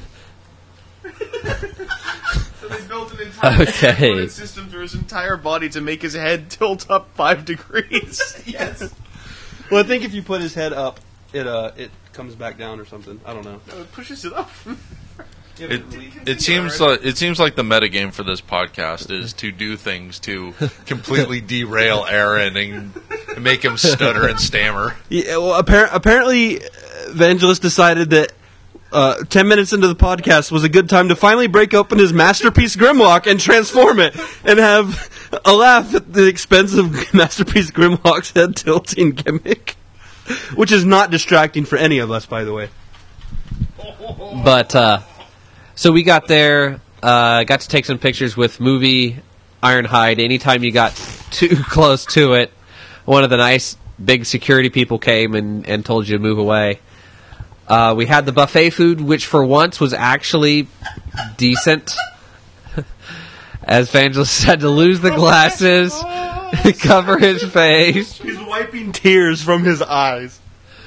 So they built an entire Okay. system for his entire body to make his head tilt up 5 degrees. Yes. Well, I think if you put his head up, it comes back down or something. I don't know. No, it pushes it up. It seems like the metagame for this podcast is to do things to completely derail Aaron and make him stutter and stammer. Yeah, well, apparently, Vangelis decided that 10 minutes into the podcast was a good time to finally break open his Masterpiece Grimlock and transform it and have a laugh at the expense of Masterpiece Grimlock's head tilting gimmick, which is not distracting for any of us, by the way. But so we got there, got to take some pictures with movie Ironhide. Anytime you got too close to it, one of the nice big security people came and told you to move away. We had the buffet food, which for once was actually decent. As Vangelis had to lose the glasses, cover his face. He's wiping tears from his eyes.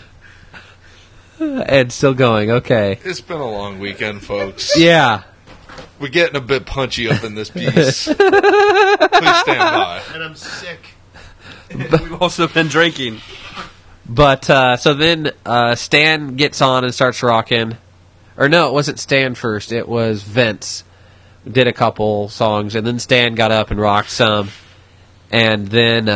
And still going, okay. It's been a long weekend, folks. Yeah. We're getting a bit punchy up in this piece. Please stand by. And I'm sick. We've also been drinking. But, so then Stan gets on and starts rocking. Or no, it wasn't Stan first. It was Vince. Did a couple songs, and then Stan got up and rocked some. And then,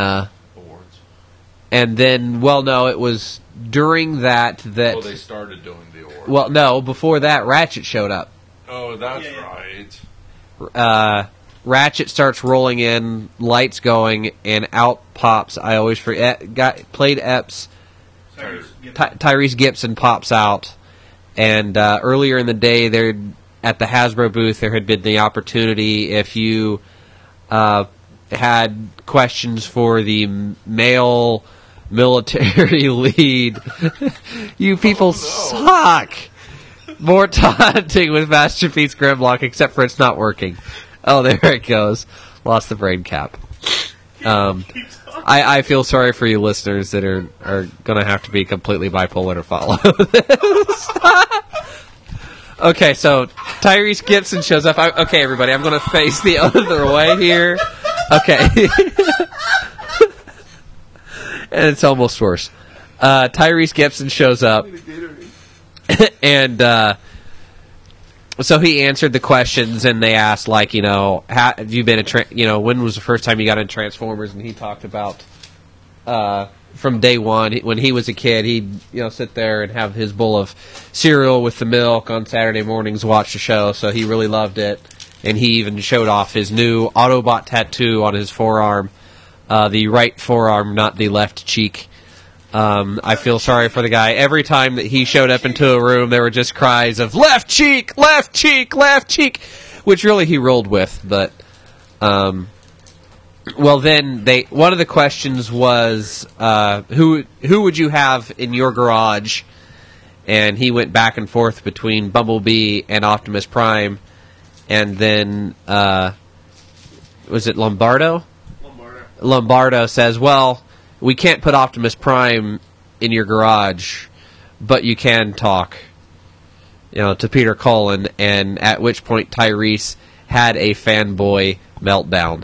well, no, it was during that... Oh, they started doing the award. Well, no, before that, Ratchet showed up. Oh, that's right. Ratchet starts rolling in, lights going, and out pops. I always forget. Played Epps. Tyrese Gibson pops out. And earlier in the day, there at the Hasbro booth, there had been the opportunity if you had questions for the male military lead. You people suck. More taunting with Masterpiece Grimlock, except for it's not working. Oh, there it goes. Lost the brain cap. I feel sorry for you listeners that are going to have to be completely bipolar to follow this. Okay, so Tyrese Gibson shows up. Okay, everybody, I'm going to face the other way here. Okay. And it's almost worse. Tyrese Gibson shows up. And so he answered the questions, and they asked, like, have you been when was the first time you got in Transformers? And he talked about from day one, when he was a kid, he'd sit there and have his bowl of cereal with the milk on Saturday mornings, watch the show. So he really loved it, and he even showed off his new Autobot tattoo on his forearm, the right forearm, not the left cheek. I feel sorry for the guy. Every time that he showed up into a room, there were just cries of left cheek, left cheek, left cheek, which really he rolled with. But, well, then one of the questions was, who would you have in your garage? And he went back and forth between Bumblebee and Optimus Prime. And then, was it Lombardo? Lombardo says, well, we can't put Optimus Prime in your garage, but you can talk, to Peter Cullen, and at which point Tyrese had a fanboy meltdown.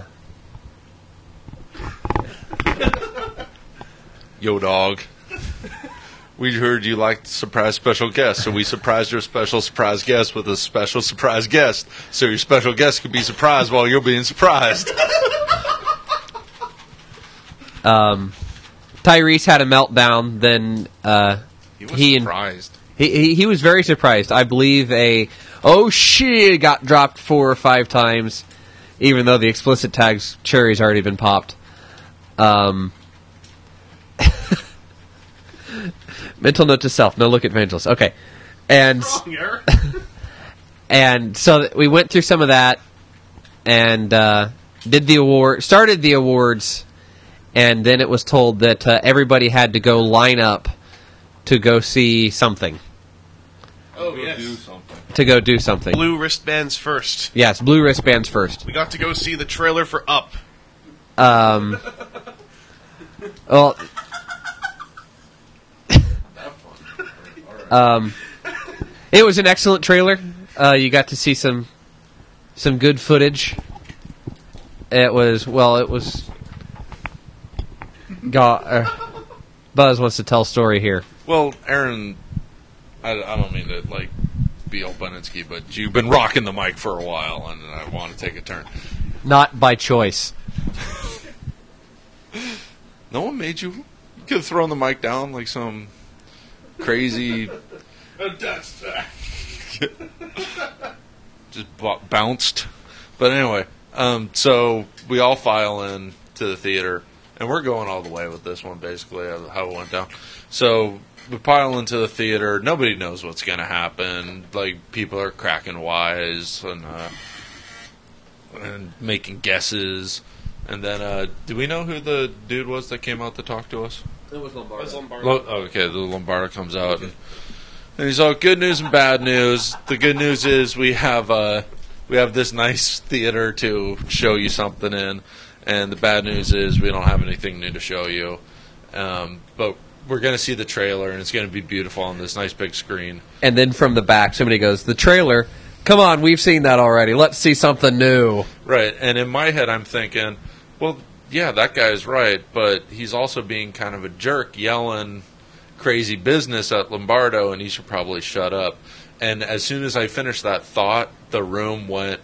Yo, dog. We heard you liked surprise special guests, so we surprised your special surprise guest with a special surprise guest, so your special guest could be surprised while you're being surprised. Tyrese had a meltdown. Then he was surprised. He was very surprised. I believe oh shit got dropped 4 or 5 times, even though the explicit tag's cherry's already been popped. Mental note to self: no look at Vangelis. Okay, and and so we went through some of that, and started the awards, and then it was told that everybody had to go line up to go see something. Oh, yes. To go do something. Blue wristbands first. Yes, blue wristbands first. We got to go see the trailer for Up. Well, it was an excellent trailer. You got to see some good footage. Buzz wants to tell a story here. Well, Aaron, I don't mean to be Olbeninsky, but you've been rocking the mic for a while, and I want to take a turn. Not by choice. No one made you. You could have thrown the mic down like some crazy. Just bounced. But anyway, so we all file in to the theater, and we're going all the way with this one, basically, how it went down. So we pile into the theater. Nobody knows what's going to happen. People are cracking wise and making guesses. And then, do we know who the dude was that came out to talk to us? It was Lombardo. Okay, the Lombardo comes out, and he's all good news and bad news. The good news is we have this nice theater to show you something in, and the bad news is we don't have anything new to show you. But we're going to see the trailer, and it's going to be beautiful on this nice big screen. And then from the back, somebody goes, "The trailer? Come on, we've seen that already. Let's see something new." Right, and in my head I'm thinking, well, yeah, that guy's right, but he's also being kind of a jerk, yelling crazy business at Lombardo, and he should probably shut up. And as soon as I finished that thought, the room went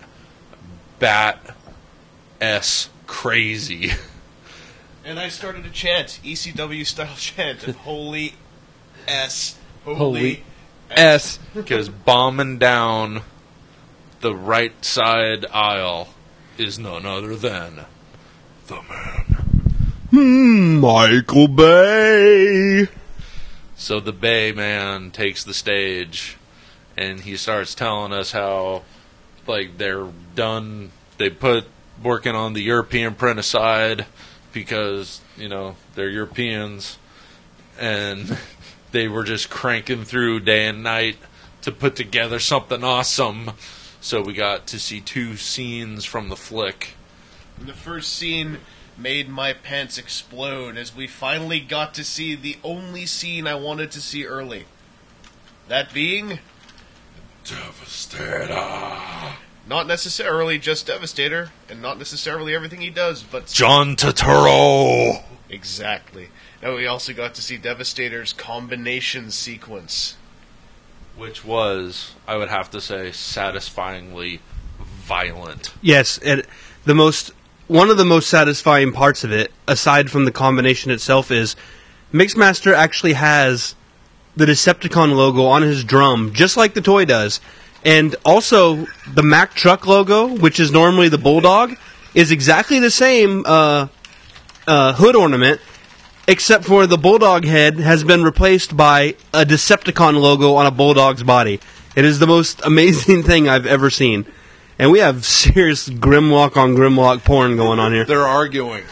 bat-s crazy. And I started a chant, ECW-style chant of Holy S. Holy S. Because bombing down the right side aisle is none other than the man. Michael Bay. So the Bay man takes the stage, and he starts telling us how, they're done. They put working on the European print aside because, they're Europeans, and they were just cranking through day and night to put together something awesome. So we got to see 2 scenes from the flick. And the first scene made my pants explode as we finally got to see the only scene I wanted to see early. That being... Devastator. Not necessarily just Devastator, and not necessarily everything he does, but... John Turturro! Exactly. Now we also got to see Devastator's combination sequence. Which was, I would have to say, satisfyingly violent. Yes, and one of the most satisfying parts of it, aside from the combination itself, is Mixmaster actually has the Decepticon logo on his drum, just like the toy does. And also, the Mack Truck logo, which is normally the Bulldog, is exactly the same hood ornament, except for the Bulldog head has been replaced by a Decepticon logo on a Bulldog's body. It is the most amazing thing I've ever seen. And we have serious Grimlock on Grimlock porn going on here. They're arguing.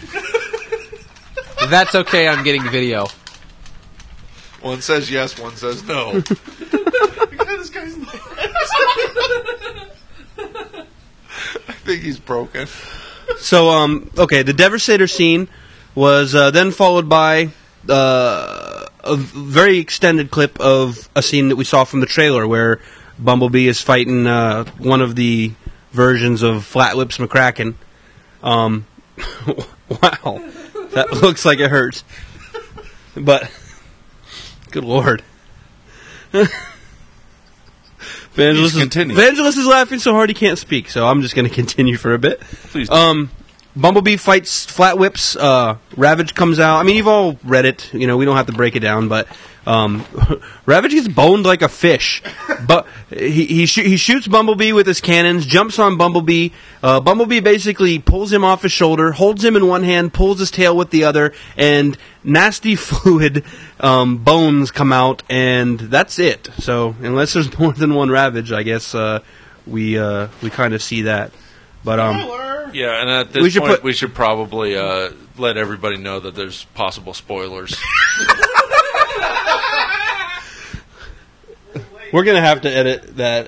That's okay, I'm getting video. One says yes, one says no. Look at this guy's legs. I think he's broken. So, okay, the Devastator scene was then followed by a very extended clip of a scene that we saw from the trailer where Bumblebee is fighting one of the versions of Flat Lips McCracken. Wow, that looks like it hurts. But, good lord. Vangelis is laughing so hard he can't speak, so I'm just going to continue for a bit. Please. Bumblebee fights Flat Whips. Ravage comes out. I mean, you've all read it. You know, we don't have to break it down, but Ravage gets boned like a fish. But he shoots Bumblebee with his cannons, jumps on Bumblebee. Bumblebee basically pulls him off his shoulder, holds him in one hand, pulls his tail with the other, and nasty fluid bones come out, and that's it. So unless there's more than one Ravage, I guess we kind of see that. But yeah, and at this point, we should probably let everybody know that there's possible spoilers. We're gonna have to edit that.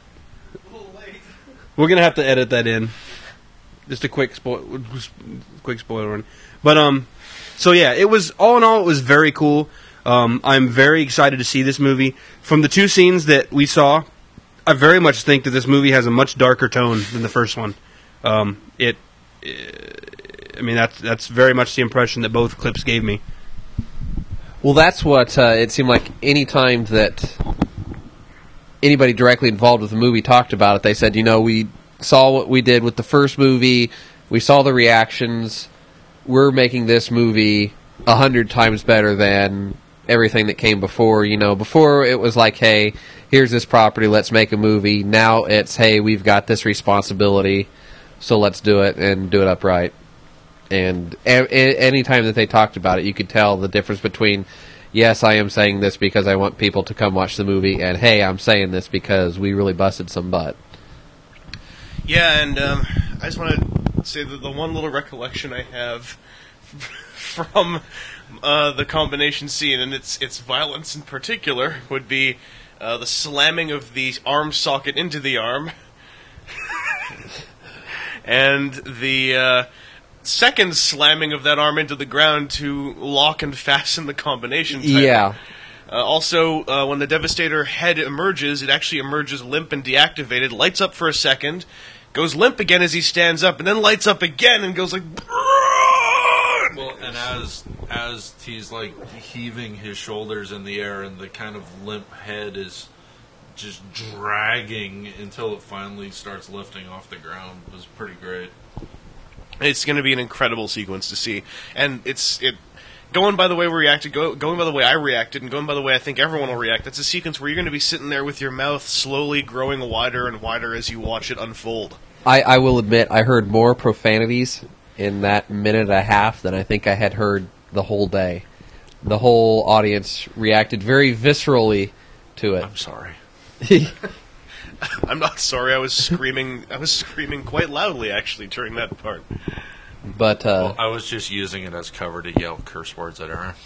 We're gonna have to edit that in. Just a quick spoiler one. But so yeah, it was all in all, it was very cool. I'm very excited to see this movie. From the two scenes that we saw, I very much think that this movie has a much darker tone than the first one. I mean, that's very much the impression that both clips gave me. Well, that's what it seemed like. Any time that anybody directly involved with the movie talked about it, they said, you know, we saw what we did with the first movie, we saw the reactions, we're making this movie 100 times better than everything that came before. You know, before it was like, hey, here's this property, let's make a movie. Now it's, hey, we've got this responsibility, so let's do it and do it upright. And any time that they talked about it, you could tell the difference between, yes, I am saying this because I want people to come watch the movie, and hey, I'm saying this because we really busted some butt. Yeah, and I just want to say that the one little recollection I have from the combination scene, and its violence in particular, would be the slamming of the arm socket into the arm, and the second slamming of that arm into the ground to lock and fasten the combination title. Yeah. Also, when the Devastator head emerges, it actually emerges limp and deactivated, lights up for a second, goes limp again as he stands up, and then lights up again and goes like... Well, and as he's like heaving his shoulders in the air, and the kind of limp head is just dragging until it finally starts lifting off the ground, was pretty great. It's going to be an incredible sequence to see, and going by the way we reacted, going by the way I reacted, and going by the way I think everyone will react. That's a sequence where you're going to be sitting there with your mouth slowly growing wider and wider as you watch it unfold. I will admit, I heard more profanities in that minute and a half than I think I had heard the whole day. The whole audience reacted very viscerally to it. I'm sorry. I'm not sorry. I was screaming quite loudly, actually, during that part. But well, I was just using it as cover to yell curse words at her.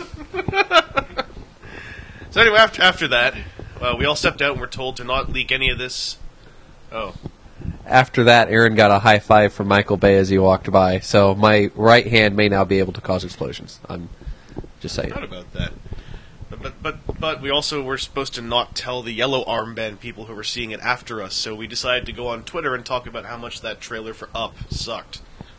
So anyway, after that, we all stepped out and were told to not leak any of this. Oh. After that, Aaron got a high five from Michael Bay as he walked by. So my right hand may now be able to cause explosions. I'm just saying. Not about that. But we also were supposed to not tell the yellow armband people who were seeing it after us, so we decided to go on Twitter and talk about how much that trailer for Up sucked.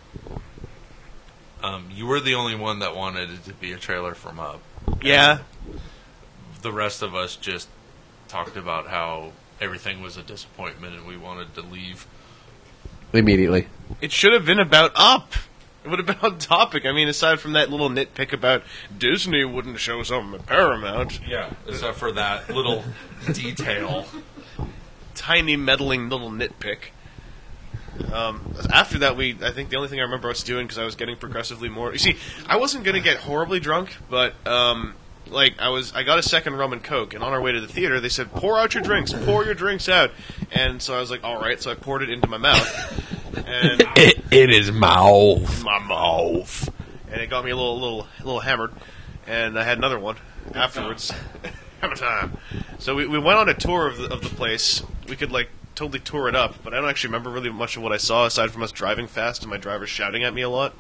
You were the only one that wanted it to be a trailer from Up. Yeah. The rest of us just talked about how everything was a disappointment and we wanted to leave. Immediately. It should have been about Up. It would have been on topic. I mean, aside from that little nitpick about Disney wouldn't show something at Paramount. Yeah, except for that little detail. Tiny meddling little nitpick. After that, I think the only thing I remember us doing, because I was getting progressively more... You see, I wasn't going to get horribly drunk, but... I got a second rum and coke, and on our way to the theater, they said, pour your drinks out. And so I was like, all right, so I poured it into my mouth. And in his mouth. My mouth. And it got me a little hammered. And I had another one afterwards. Hammer time. So we went on a tour of the place. We could, totally tour it up, but I don't actually remember really much of what I saw, aside from us driving fast and my driver shouting at me a lot.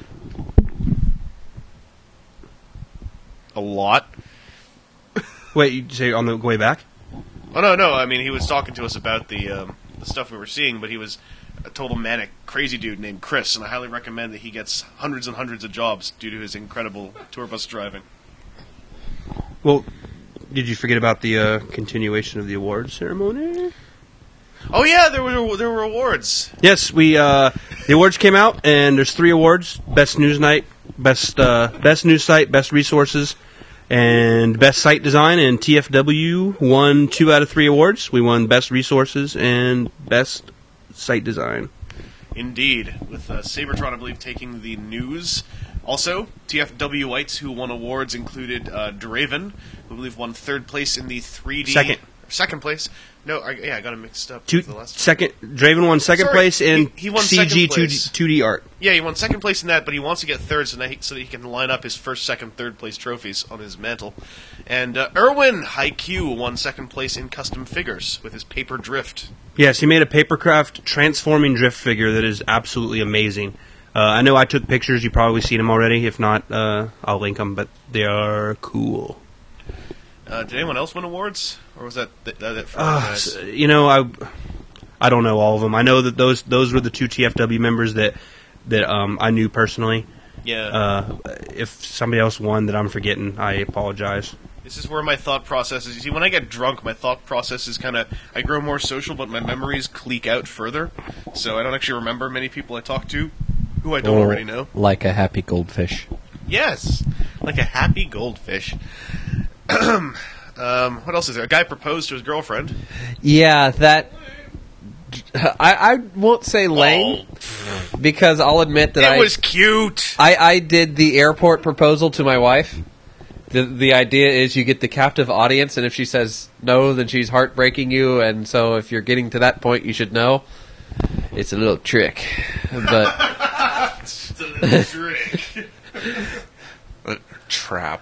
A lot. Wait, you say on the way back? Oh, no. I mean, he was talking to us about the stuff we were seeing, but he was a total manic, crazy dude named Chris, and I highly recommend that he gets hundreds and hundreds of jobs due to his incredible tour bus driving. Well, did you forget about the continuation of the awards ceremony? Oh, yeah, there were awards. Yes, we The awards came out, and there's 3 awards: Best News Night, Best News Site, Best Resources, and Best Site Design. And TFW won 2 out of 3 awards. We won Best Resources and Best Site Design. Indeed, with Sabertron, I believe, taking the news. Also, TFW-ites who won awards included Draven, who I believe won 3rd place in the 3D... Second place. No, I got him mixed up with the last one. Draven won second place in he won CG second place. 2D art. Yeah, he won 2nd place in that, but he wants to get 3rd so that he can line up his 1st, 2nd, 3rd place trophies on his mantle. And Erwin HiQ won 2nd place in custom figures with his paper drift. Yes, he made a Papercraft transforming drift figure that is absolutely amazing. I know I took pictures. You've probably seen them already. If not, I'll link them, but they are cool. Did anyone else win awards? Or was that it for guys? I don't know all of them. I know that those were the 2 TFW members that I knew personally. Yeah. If somebody else won that I'm forgetting, I apologize. This is where my thought process is. You see, when I get drunk, my thought process is I grow more social, but my memories cleak out further. So I don't actually remember many people I talk to who I don't already know. Like a happy goldfish. Yes, like a happy goldfish. What else is there? A guy proposed to his girlfriend. Yeah, that... I won't say lame, because I'll admit that it was cute. I did the airport proposal to my wife. The idea is you get the captive audience, and if she says no, then she's heartbreaking you, and so if you're getting to that point, you should know. It's a little trick. But it's a little trick. Trap.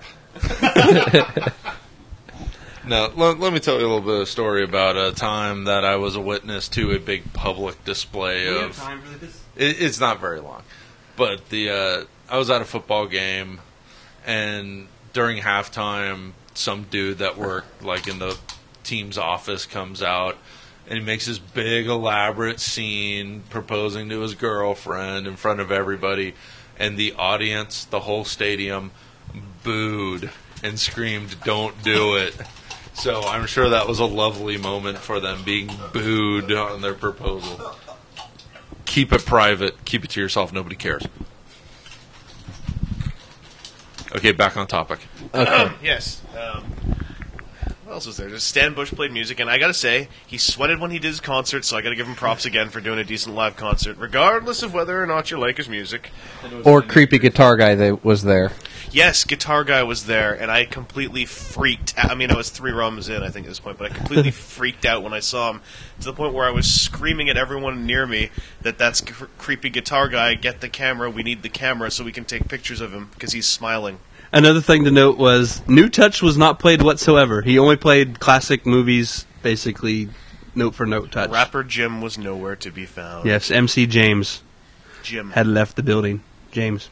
Now, let me tell you a little bit of a story about a time that I was a witness to a big public display of... have time for this? It's not very long. But I was at a football game, and during halftime, some dude that worked in the team's office comes out, and he makes this big, elaborate scene proposing to his girlfriend in front of everybody, and the audience, the whole stadium, booed and screamed, "Don't do it." So I'm sure that was a lovely moment for them, being booed on their proposal. Keep it private. Keep it to yourself. Nobody cares. Okay, back on topic. okay. Yes. What else was there? Just Stan Bush played music, and I gotta say, he sweated when he did his concert, so I gotta give him props again for doing a decent live concert, regardless of whether or not you like his music. Or creepy guitar guy that was there. Yes, Guitar Guy was there, and I completely freaked out. I mean, I was 3 rums in, I think, at this point, but I completely freaked out when I saw him, to the point where I was screaming at everyone near me that's creepy Guitar Guy, get the camera, we need the camera so we can take pictures of him, because he's smiling. Another thing to note was New Touch was not played whatsoever. He only played classic movies, basically note for note touch. Rapper Jim was nowhere to be found. Yes, MC James Jim. had left the building. James.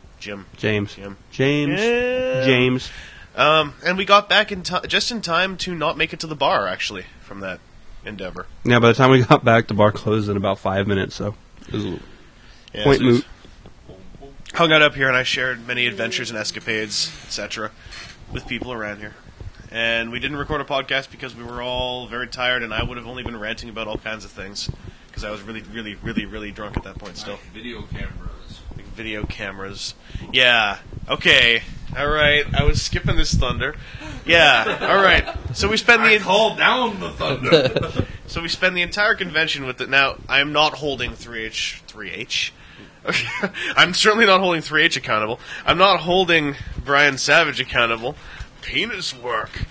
And we got back just in time to not make it to the bar, actually, from that endeavor. Yeah, by the time we got back, the bar closed in about 5 minutes, so it was a point moot. Hung out up here, and I shared many adventures and escapades, etc., with people around here. And we didn't record a podcast because we were all very tired, and I would have only been ranting about all kinds of things, because I was really, really, really, really drunk at that point still. Video cameras. Video cameras. Yeah. Okay. All right. I was skipping this thunder. Yeah. All right. So we spend the call down the thunder. So we spend the entire convention with it. Now I am not holding 3H. Okay. I'm certainly not holding 3H accountable. I'm not holding Brian Savage accountable. Penis work.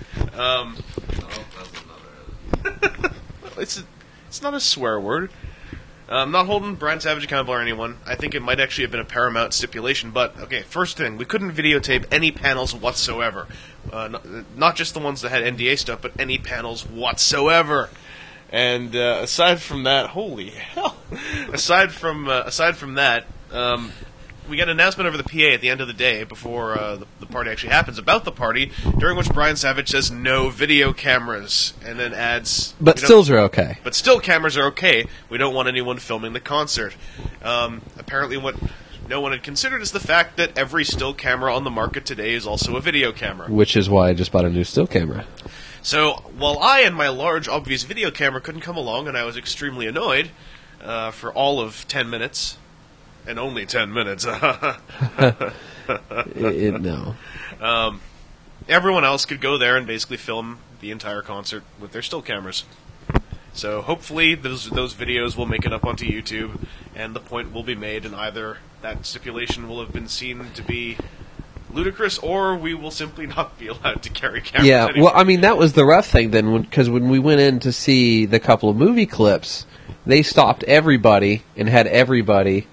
It's not a swear word. I'm not holding Brian Savage accountable or anyone. I think it might actually have been a Paramount stipulation. But, okay, first thing, we couldn't videotape any panels whatsoever. Not just the ones that had NDA stuff, but any panels whatsoever. And aside from that, holy hell! Aside from that, we got an announcement over the PA at the end of the day before the party actually happens about the party, during which Brian Savage says no video cameras, and then adds... But stills are okay. But still cameras are okay. We don't want anyone filming the concert. Apparently what no one had considered is the fact that every still camera on the market today is also a video camera. Which is why I just bought a new still camera. So, while I and my large, obvious video camera couldn't come along, and I was extremely annoyed for all of 10 minutes... and only 10 minutes. No. Everyone else could go there and basically film the entire concert with their still cameras. So hopefully those videos will make it up onto YouTube, and the point will be made, and either that stipulation will have been seen to be ludicrous, or we will simply not be allowed to carry cameras anymore. Well, I mean, that was the rough thing then, because when we went in to see the couple of movie clips, they stopped everybody and had everybody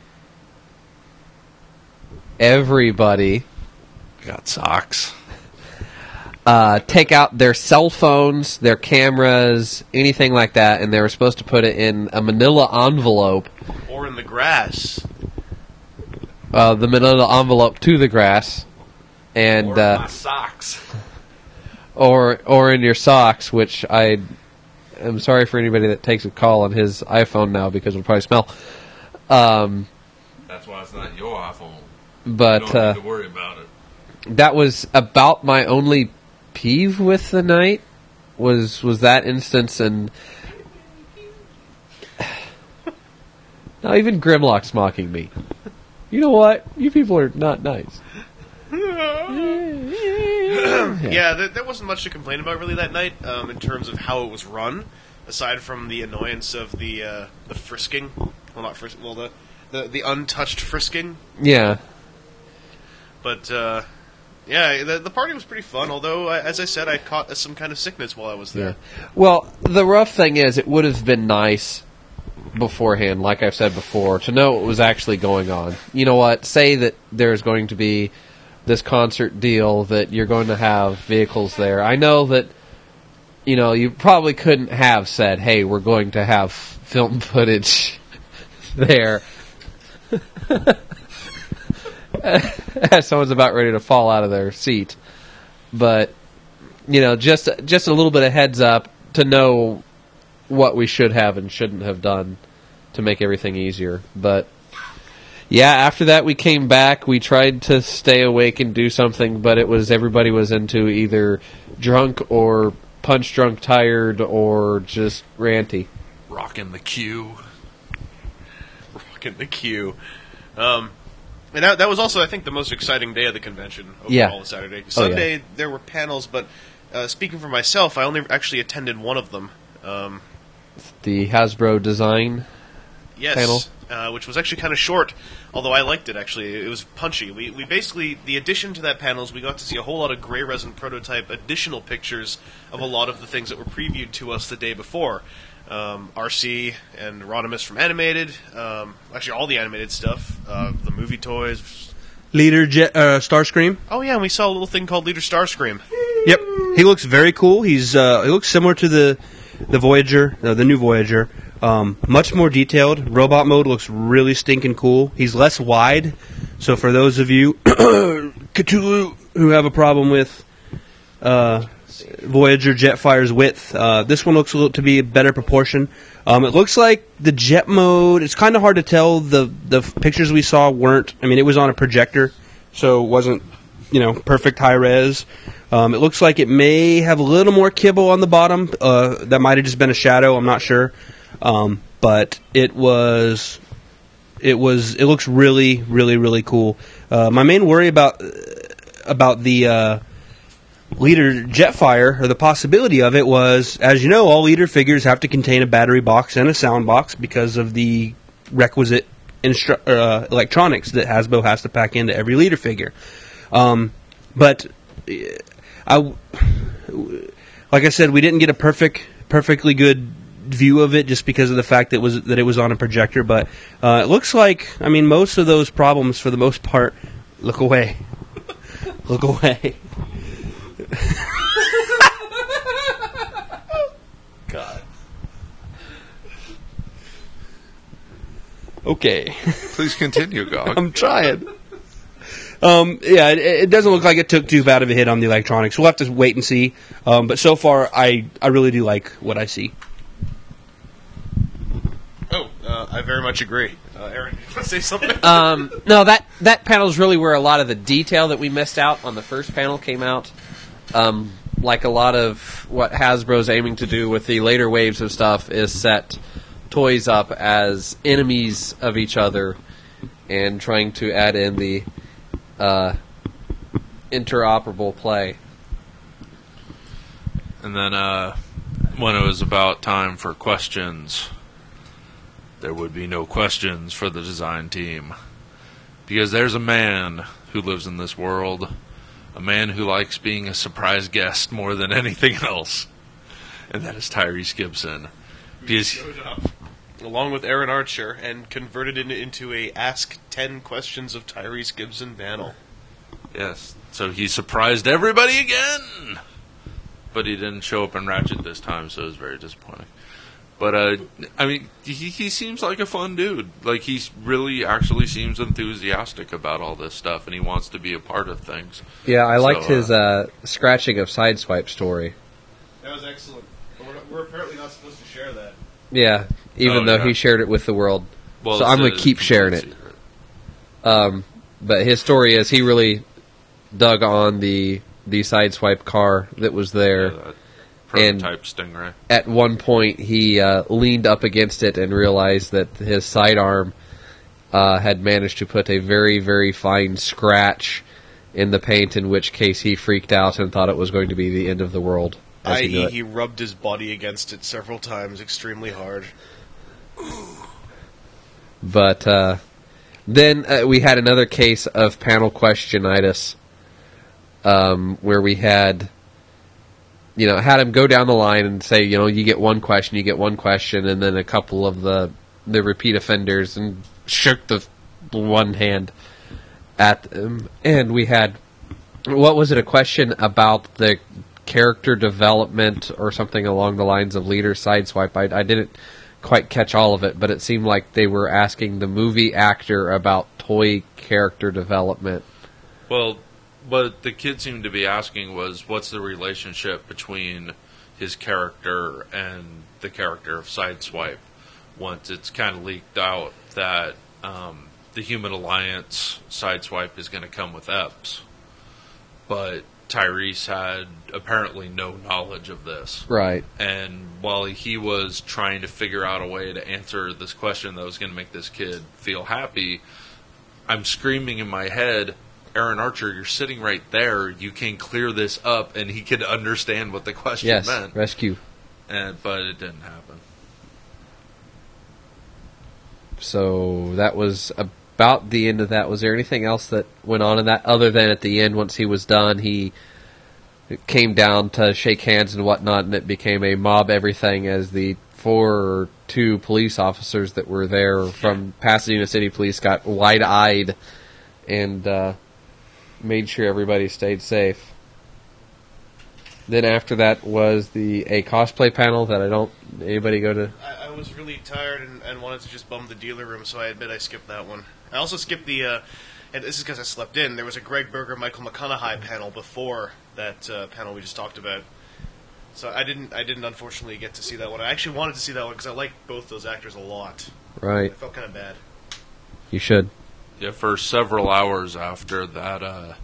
Got socks. take out their cell phones, their cameras, anything like that, and they were supposed to put it in a manila envelope. Or in the grass. The manila envelope to the grass. And, Or my socks. or in your socks, which I'm sorry for anybody that takes a call on his iPhone now because it'll probably smell. That's why it's not your iPhone. But You don't need to worry about it. that was about my only peeve with the night was that instance, and now even Grimlock's mocking me. You know what? You people are not nice. Yeah, there wasn't much to complain about really that night in terms of how it was run, aside from the annoyance of the frisking. Well, not frisking. Well, the untouched frisking. Yeah. But yeah, the party was pretty fun. Although, as I said, I caught some kind of sickness while I was there. Well, the rough thing is, it would have been nice beforehand, like I've said before, to know what was actually going on. You know what? Say that there's going to be this concert deal, that you're going to have vehicles there. I know that, you know, you probably couldn't have said, hey, we're going to have film footage there. Someone's about ready to fall out of their seat. But, you know, just a little bit of heads up to know what we should have and shouldn't have done to make everything easier. But yeah, after that we came back. We tried to stay awake and do something, but everybody was into either drunk or punch drunk tired or just ranty. Rocking the queue. Rocking the queue. And that was also, I think, the most exciting day of the convention overall. Yeah. Saturday. Sunday there were panels, but speaking for myself, I only actually attended one of them. The Hasbro design panel. Which was actually kind of short, although I liked it, actually. It was punchy. We basically, the addition to that panel is we got to see a whole lot of Grey Resin prototype additional pictures of a lot of the things that were previewed to us the day before. RC and Rodimus from Animated, actually all the animated stuff, the movie toys. Leader Starscream. Oh yeah, and we saw a little thing called Leader Starscream. Yep, he looks very cool. He looks similar to the Voyager, the new Voyager. Much more detailed. Robot mode looks really stinking cool. He's less wide, so for those of you Cthulhu who have a problem with Voyager Jetfire's width, this one looks to be a better proportion. It looks like the jet mode, it's kind of hard to tell. The pictures we saw weren't, I mean, it was on a projector, so it wasn't, perfect high res. It looks like it may have a little more kibble on the bottom. That might have just been a shadow, I'm not sure. But it looks really, really, really cool. My main worry about the Leader Jetfire, or the possibility of it, was, as you know, all Leader figures have to contain a battery box and a sound box because of the requisite electronics that Hasbro has to pack into every Leader figure. But like I said, we didn't get a perfectly good view of it just because of the fact that it was on a projector. But it looks like, I mean, most of those problems, for the most part, look away. Look away. God. Okay. Please continue, Gog. I'm trying. Yeah, it doesn't look like it took too bad of a hit on the electronics. We'll have to wait and see. But so far, I really do like what I see. I very much agree. Aaron, you want to say something? No, that panel is really where a lot of the detail that we missed out on the first panel came out. Like a lot of what Hasbro's aiming to do with the later waves of stuff is set toys up as enemies of each other and trying to add in the interoperable play. And then when it was about time for questions, there would be no questions for the design team. Because there's a man who lives in this world, a man who likes being a surprise guest more than anything else. And that is Tyrese Gibson. He showed up along with Aaron Archer and converted it into a Ask 10 Questions of Tyrese Gibson panel. Yes, so he surprised everybody again! But he didn't show up in Ratchet this time, so it was very disappointing. But, I mean, he seems like a fun dude. Like, he really actually seems enthusiastic about all this stuff, and he wants to be a part of things. Yeah, I liked his scratching of Sideswipe story. That was excellent. We're apparently not supposed to share that. Yeah, even though he shared it with the world. Well, so I'm going to keep sharing it. But his story is he really dug on the Sideswipe car that was there. Yeah, that prototype Stingray. At one point, he leaned up against it and realized that his sidearm had managed to put a very, very fine scratch in the paint, in which case he freaked out and thought it was going to be the end of the world. I.e., he rubbed his body against it several times extremely hard. But then we had another case of panel questionitis, where we had him go down the line and say, you get one question, and then a couple of the repeat offenders, and shook the one hand at them. And we had, what was it, a question about the character development or something along the lines of Leader Sideswipe. I didn't quite catch all of it, but it seemed like they were asking the movie actor about toy character development. Well, what the kid seemed to be asking was, what's the relationship between his character and the character of Sideswipe? Once it's kind of leaked out that the Human Alliance Sideswipe is going to come with EPS. But Tyrese had apparently no knowledge of this. Right. And while he was trying to figure out a way to answer this question that was going to make this kid feel happy, I'm screaming in my head, Aaron Archer, you're sitting right there. You can clear this up, and he could understand what the question meant. Yes, rescue. But it didn't happen. So that was about the end of that. Was there anything else that went on in that, other than at the end, once he was done, he came down to shake hands and whatnot, and it became a mob everything as the 4 or 2 police officers that were there from Pasadena City Police got wide-eyed and made sure everybody stayed safe. Then after that was a cosplay panel that anybody go to? I was really tired and wanted to just bum the dealer room, so I admit I skipped that one. I also skipped the, and this is because I slept in, there was a Greg Berger, Michael McConaughey panel before that panel we just talked about. So I didn't unfortunately get to see that one. I actually wanted to see that one because I like both those actors a lot. Right. I felt kind of bad. You should. Yeah, for several hours after that,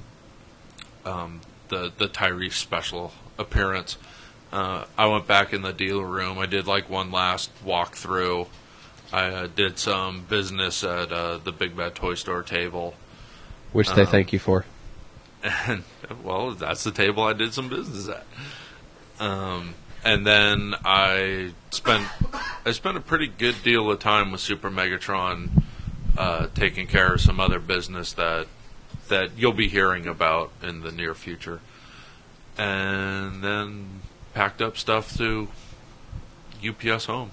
the Tyrese special appearance, I went back in the dealer room. I did one last walkthrough. I did some business at the Big Bad Toy Store table. Which they thank you for. And, well, that's the table I did some business at. And then I spent a pretty good deal of time with Super Megatron, taking care of some other business that you'll be hearing about in the near future. And then packed up stuff to UPS home.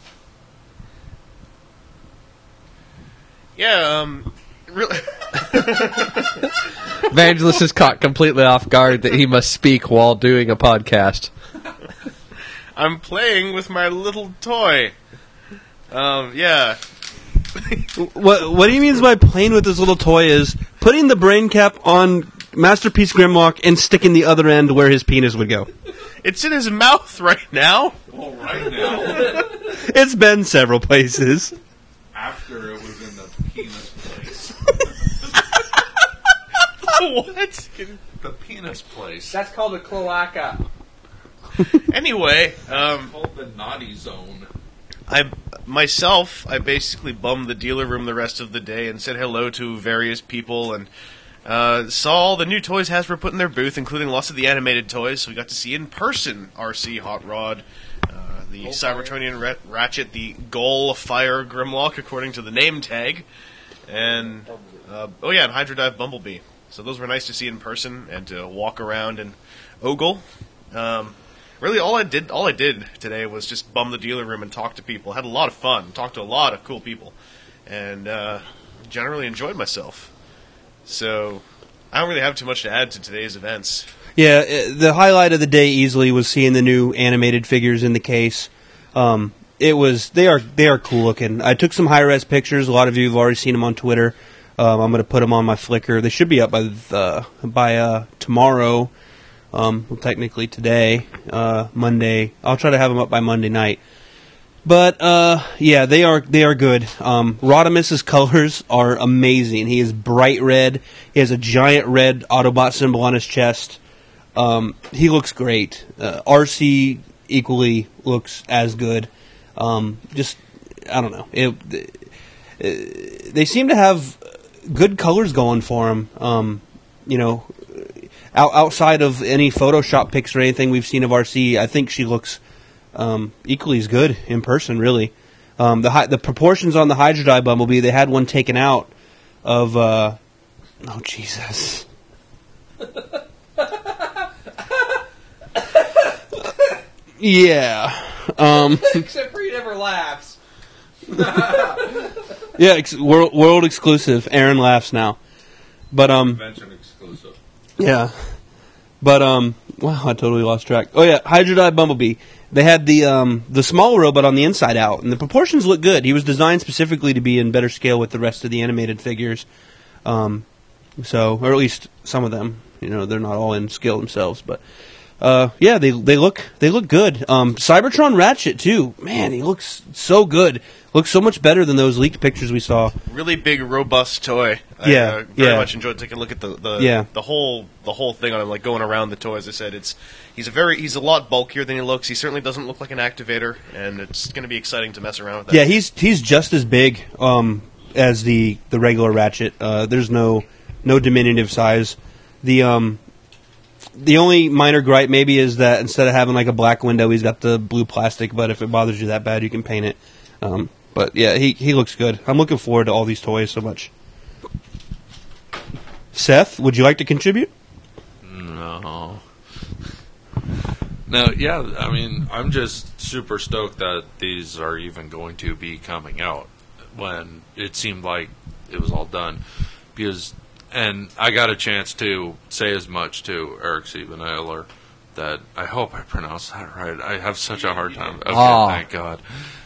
Yeah, really. Vangelis is caught completely off guard that he must speak while doing a podcast. I'm playing with my little toy. Yeah. What he means by playing with his little toy is putting the brain cap on Masterpiece Grimlock and sticking the other end where his penis would go. It's in his mouth right now. Well, right now. It's been several places. After it was in the penis place. What? The penis place. That's called a cloaca. Anyway, It's called the naughty zone. I Myself, I basically bummed the dealer room the rest of the day and said hello to various people and saw all the new toys Hasbro put in their booth, including lots of the animated toys. So we got to see in person RC Hot Rod, the Cybertronian Ratchet, the Gull Fire Grimlock, according to the name tag, and and Hydro Dive Bumblebee. So those were nice to see in person and to walk around and ogle. Really, all I did today was just bum the dealer room and talk to people. Had a lot of fun. Talked to a lot of cool people, and generally enjoyed myself. So I don't really have too much to add to today's events. Yeah, the highlight of the day easily was seeing the new animated figures in the case. They are cool looking. I took some high res pictures. A lot of you have already seen them on Twitter. I'm going to put them on my Flickr. They should be up by tomorrow. Well, technically today, Monday. I'll try to have them up by Monday night. But yeah, they are good. Rodimus's colors are amazing. He is bright red. He has a giant red Autobot symbol on his chest. He looks great. RC equally looks as good. Just I don't know. They seem to have good colors going for him. Outside of any Photoshop pics or anything we've seen of RC, I think she looks equally as good in person, really. The proportions on the Hydro Dive Bumblebee, they had one taken out of... oh, Jesus. Yeah. Except for he never laughs. Yeah, world exclusive. Aaron laughs now. But, Convention exclusive. Yeah. But, wow, I totally lost track. Oh, yeah, Hydro Dive Bumblebee. They had the small robot on the inside out, and the proportions look good. He was designed specifically to be in better scale with the rest of the animated figures. Or at least some of them. They're not all in scale themselves, but... yeah, they look good. Cybertron Ratchet too. Man, he looks so good. Looks so much better than those leaked pictures we saw. Really big, robust toy. Yeah, I very much enjoyed taking a look at the whole thing on him, like going around the toy. As I said, he's a lot bulkier than he looks. He certainly doesn't look like an activator, and it's going to be exciting to mess around with that. Yeah, he's just as big as the regular Ratchet. There's no diminutive size. The only minor gripe maybe is that instead of having like a black window, he's got the blue plastic, but if it bothers you that bad, you can paint it. But yeah, he looks good. I'm looking forward to all these toys so much. Seth, would you like to contribute? No, yeah, I mean, I'm just super stoked that these are even going to be coming out when it seemed like it was all done. And I got a chance to say as much to Eric Siebenhaler that I hope I pronounced that right. I have such a hard time. Okay, thank God.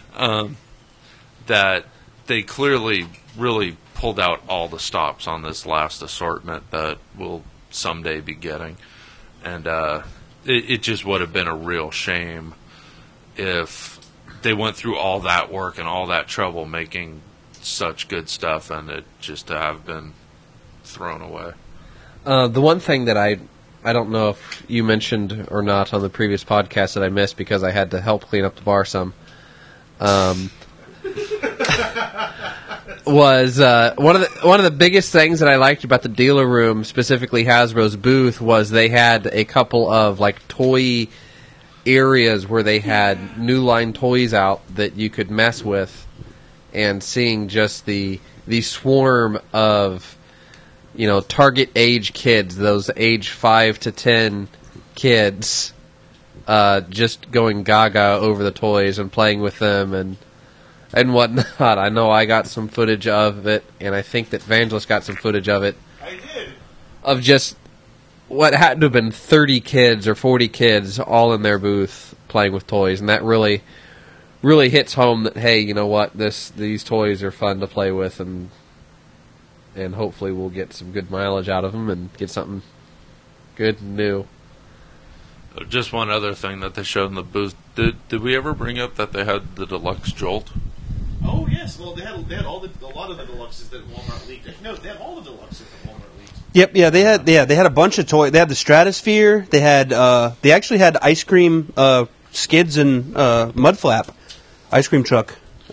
That they clearly really pulled out all the stops on this last assortment that we'll someday be getting. And it just would have been a real shame if they went through all that work and all that trouble making such good stuff and it just to have been thrown away. The one thing that I don't know if you mentioned or not on the previous podcast that I missed because I had to help clean up the bar some, was one of the biggest things that I liked about the dealer room, specifically Hasbro's booth, was they had a couple of like toy areas where they had new line toys out that you could mess with, and seeing just the swarm of target age kids, those age 5 to 10 kids, just going gaga over the toys and playing with them and whatnot. I know I got some footage of it, and I think that Vangelis got some footage of it. I did. Of just what had to have been 30 kids or 40 kids all in their booth playing with toys, and that really hits home that, hey, you know what, these toys are fun to play with, and hopefully we'll get some good mileage out of them and get something good and new. Just one other thing that they showed in the booth. Did we ever bring up that they had the Deluxe Jolt? Oh yes, well they had a lot of the deluxes that Walmart leaked. No, they had all the deluxes that Walmart leaked. Yep, yeah, they had a bunch of toys. They had the Stratosphere. They actually had ice cream skids and mud flap ice cream truck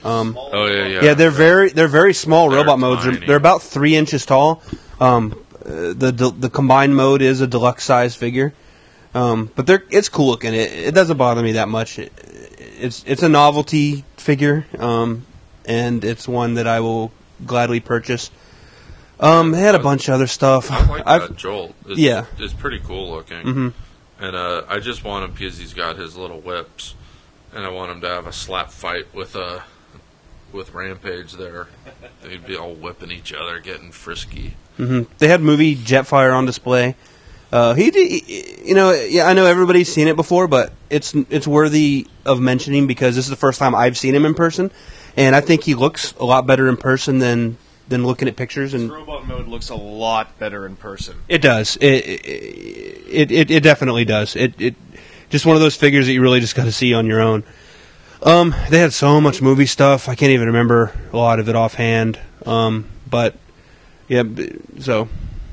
Oh yeah. Yeah, they're very small They're robot modes. tiny. They're about 3 inches tall. The combined mode is a deluxe size figure, but it's cool looking. It doesn't bother me that much. It's a novelty figure, and it's one that I will gladly purchase. They had a bunch of other stuff. I like that Jolt. It's pretty cool looking. Mm-hmm. And I just want him because he's got his little whips, and I want him to have a slap fight with Rampage there. They'd be all whipping each other, getting frisky. Mm-hmm. They had movie Jetfire on display. I know everybody's seen it before, but it's worthy of mentioning because this is the first time I've seen him in person, and I think he looks a lot better in person than looking at pictures. And Robot mode looks a lot better in person. it does. It definitely does. It just one of those figures that you really just got to see on your own. They had so much movie stuff. I can't even remember a lot of it offhand. But yeah, so.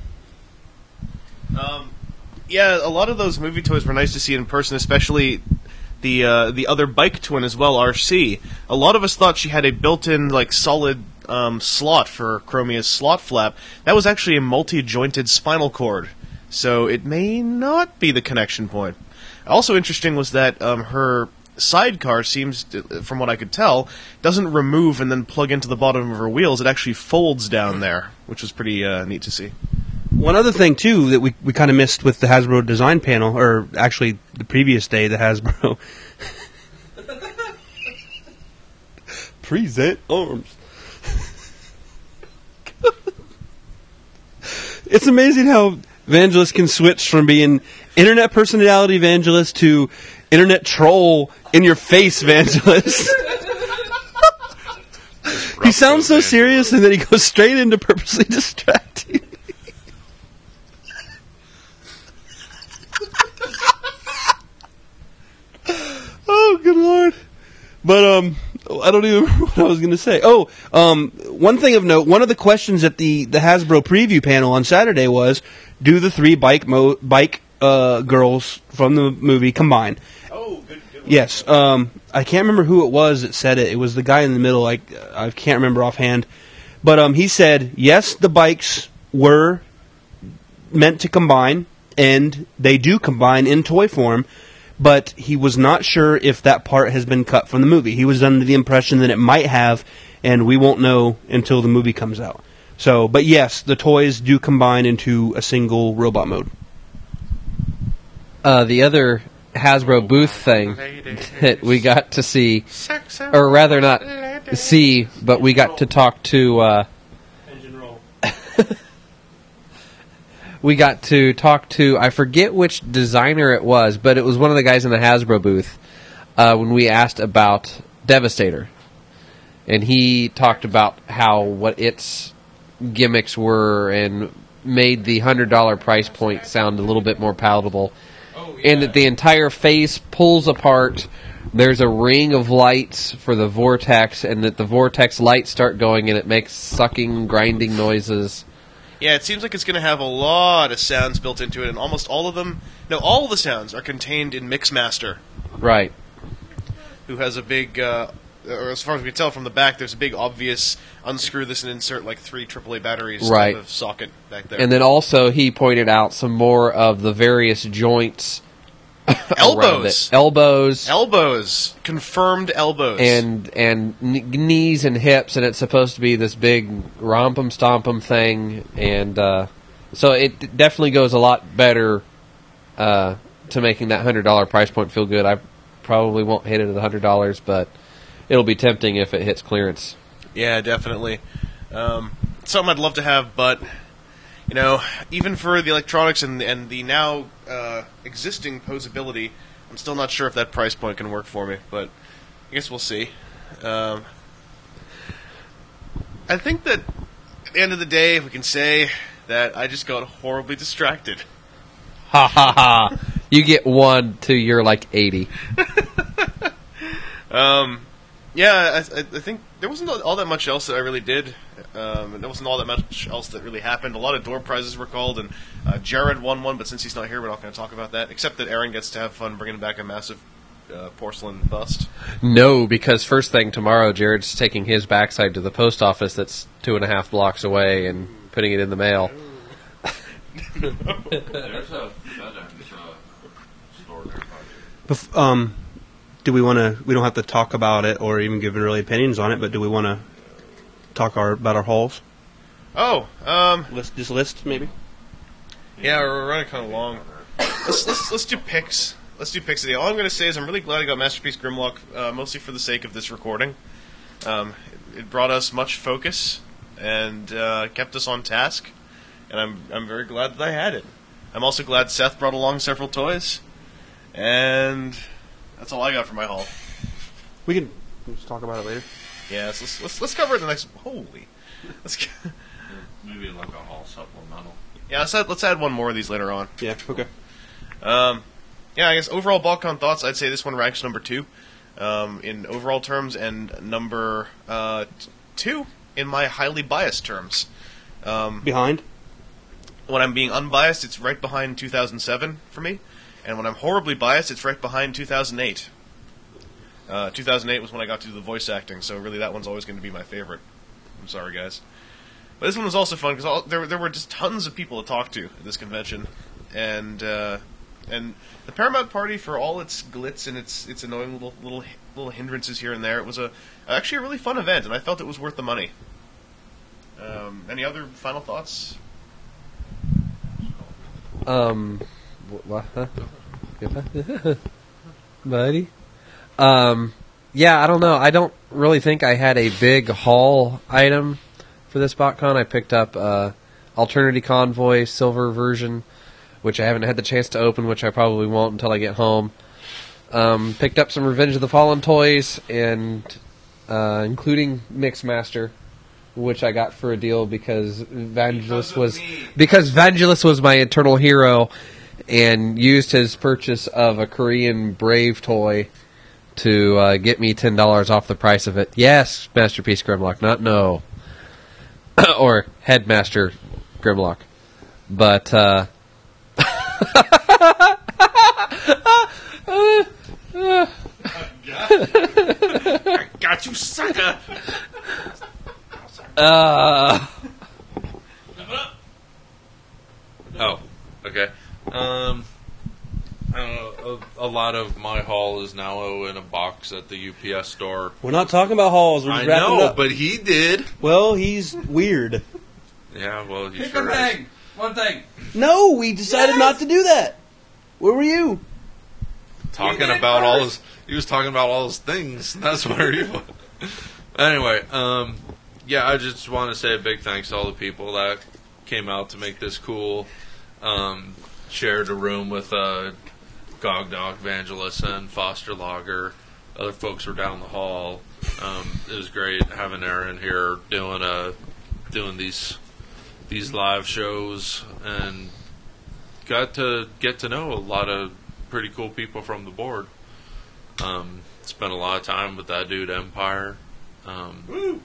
Yeah, a lot of those movie toys were nice to see in person, especially the other bike twin as well, RC. A lot of us thought she had a built-in, solid slot for Chromia's slot flap. That was actually a multi-jointed spinal cord, so it may not be the connection point. Also interesting was that her sidecar seems, from what I could tell, doesn't remove and then plug into the bottom of her wheels. It actually folds down there, which was pretty neat to see. One other thing, too, that we kind of missed with the Hasbro design panel, or actually the previous day, the Hasbro Present Arms. It's amazing how Vangelis can switch from being internet personality Vangelis to internet troll in your face Vangelis. He sounds so serious, and then he goes straight into purposely distracting. Oh, good lord. But, I don't even remember what I was going to say. One thing of note, one of the questions at the Hasbro preview panel on Saturday was, do the three bike girls from the movie combine? Oh, good one. Yes. I can't remember who it was that said it. It was the guy in the middle. I can't remember offhand. But he said, yes, the bikes were meant to combine, and they do combine in toy form, but he was not sure if that part has been cut from the movie. He was under the impression that it might have, and we won't know until the movie comes out. So, but yes, the toys do combine into a single robot mode. The other Hasbro booth thing that we got to see, or rather not see, but we got to talk to... we got to talk to, I forget which designer it was, but it was one of the guys in the Hasbro booth when we asked about Devastator. And he talked about what its gimmicks were and made the $100 price point sound a little bit more palatable. And that the entire face pulls apart. There's a ring of lights for the vortex, and that the vortex lights start going and it makes sucking, grinding noises. Yeah, it seems like it's going to have a lot of sounds built into it, and almost all of them... No, all of the sounds are contained in Mixmaster, Right. who has a big... or as far as we can tell from the back, there's a big obvious unscrew this and insert 3 AAA batteries Right. type of socket back there. And then also he pointed out some more of the various joints. elbows! Elbows. Confirmed elbows. And knees and hips, and it's supposed to be this big rompum stompum thing, and so it definitely goes a lot better to making that $100 price point feel good. I probably won't hit it at $100, but it'll be tempting if it hits clearance. Yeah, definitely. Something I'd love to have, but even for the electronics and the now existing posability, I'm still not sure if that price point can work for me, but I guess we'll see. I think that at the end of the day, we can say that I just got horribly distracted. Ha ha ha! You get 1 to your 80. Yeah, I think there wasn't all that much else that I really did. There wasn't all that much else that really happened. A lot of door prizes were called, and Jared won one, but since he's not here, we're not going to talk about that, except that Aaron gets to have fun bringing back a massive porcelain bust? No, because first thing tomorrow, Jared's taking his backside to the post office that's 2.5 blocks away and putting it in the mail. There's a FedEx store there. Do we want to? We don't have to talk about it or even give really opinions on it, but do we want to talk about our hauls? Oh, List maybe. yeah, we're running kind of long. Let's do picks. Let's do picks today. All I'm going to say is I'm really glad I got Masterpiece Grimlock, mostly for the sake of this recording. It brought us much focus and kept us on task, and I'm very glad that I had it. I'm also glad Seth brought along several toys, and that's all I got for my haul. We can just talk about it later. Yeah, so let's cover it in the next. Holy, Maybe like a haul supplemental. yeah. Let's add one more of these later on. Yeah. Okay. Yeah, I guess overall BalkCon thoughts, I'd say this one ranks number 2 in overall terms, and number 2 in my highly biased terms. Behind. When I'm being unbiased, it's right behind 2007 for me, and when I'm horribly biased, it's right behind 2008. 2008 was when I got to do the voice acting, so really that one's always going to be my favorite. I'm sorry, guys. But this one was also fun because there were just tons of people to talk to at this convention, and the Paramount Party, for all its glitz and its annoying little hindrances here and there, it was actually a really fun event, and I felt it was worth the money. Any other final thoughts? What? Huh? Buddy? Yeah, I don't know. I don't really think I had a big haul item for this BotCon. I picked up Alternity Convoy Silver version, which I haven't had the chance to open, which I probably won't until I get home. Picked up some Revenge of the Fallen toys, and including Mixmaster, which I got for a deal because Vangelis was my eternal hero, and used his purchase of a Korean Brave toy to get me $10 off the price of it. Yes, Masterpiece Grimlock, not no. Or Headmaster Grimlock. But, I got you, sucker! Oh, okay. A lot of my haul is now in a box at the UPS store. We're not talking about hauls. We're just I wrapping it know, up. but he did. Well, he's weird. Yeah, well, he sure is. One thing. No, we decided not to do that. Where were you? Talking about all his, he was talking about all his things. That's where he was. Anyway, yeah, I just want to say a big thanks to all the people that came out to make this cool. Shared a room with Gog Dog, Vangelis, and Foster Lager. Other folks were down the hall. It was great having Aaron here doing these live shows, and got to get to know a lot of pretty cool people from the board. Spent a lot of time with that dude Empire, and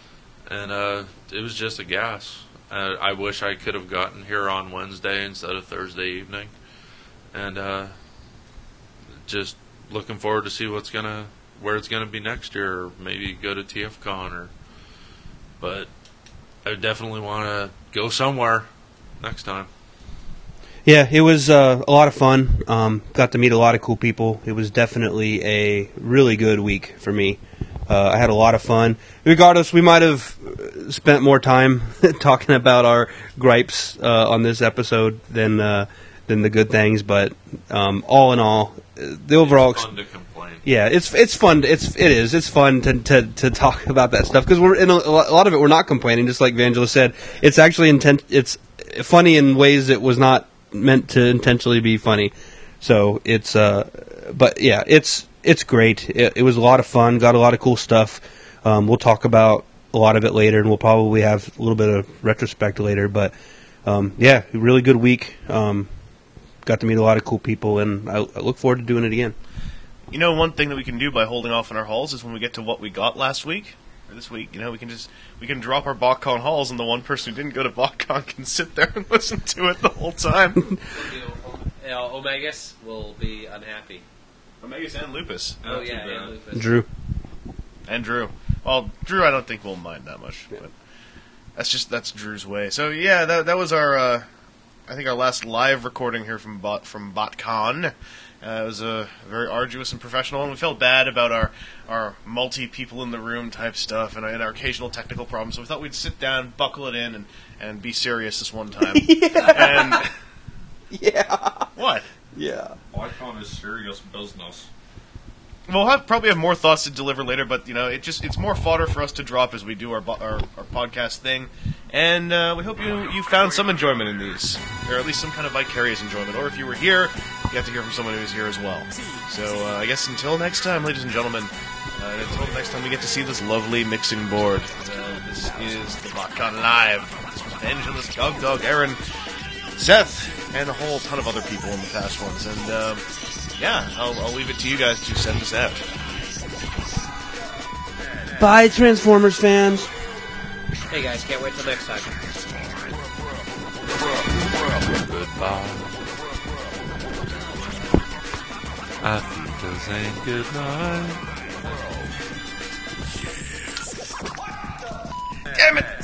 it was just a gas. I wish I could have gotten here on Wednesday instead of Thursday evening, and just looking forward to see where it's gonna be next year. Or maybe go to TFCon, but I definitely want to go somewhere next time. Yeah, it was a lot of fun. Got to meet a lot of cool people. It was definitely a really good week for me. I had a lot of fun. Regardless, we might have spent more time talking about our gripes on this episode than the good things. But all in all, the overall It's fun to complain. yeah, it's fun. It's fun to talk about that stuff because we're in a lot of it. We're not complaining, just like Vangelis said. It's actually It's funny in ways that was not meant to intentionally be funny. So it's but yeah, it's great. It was a lot of fun. Got a lot of cool stuff. We'll talk about a lot of it later, and we'll probably have a little bit of retrospect later. But yeah, really good week. Got to meet a lot of cool people, and I look forward to doing it again. You know, one thing that we can do by holding off on our hauls is when we get to what we got last week, or this week, you know, we can drop our BotCon hauls, and the one person who didn't go to BotCon can sit there and listen to it the whole time. Omegas will be unhappy. Omegas and Lupus. Oh yeah, and Lupus. Drew. And Drew. Well, Drew I don't think will mind that much. But that's Drew's way. So yeah, that was our I think our last live recording here from BotCon. It was a very arduous and professional one. We felt bad about our multi-people in the room type stuff and our occasional technical problems, so we thought we'd sit down, buckle it in, and be serious this one time. Yeah. And Yeah. what? Yeah. BotCon is serious business. We'll probably have more thoughts to deliver later, but it's more fodder for us to drop as we do our podcast thing, and we hope you found some enjoyment in these, or at least some kind of vicarious enjoyment. Or if you were here, you have to hear from someone who was here as well. So I guess until next time, ladies and gentlemen, until next time we get to see this lovely mixing board. This is the BotCon Live. This was Vangelis, Gog Dog, Aaron, Seth, and a whole ton of other people in the past ones, and. Yeah, I'll leave it to you guys to send us out. Bye, Transformers fans. Hey guys, can't wait till next time. Goodbye. After saying goodnight. Damn it!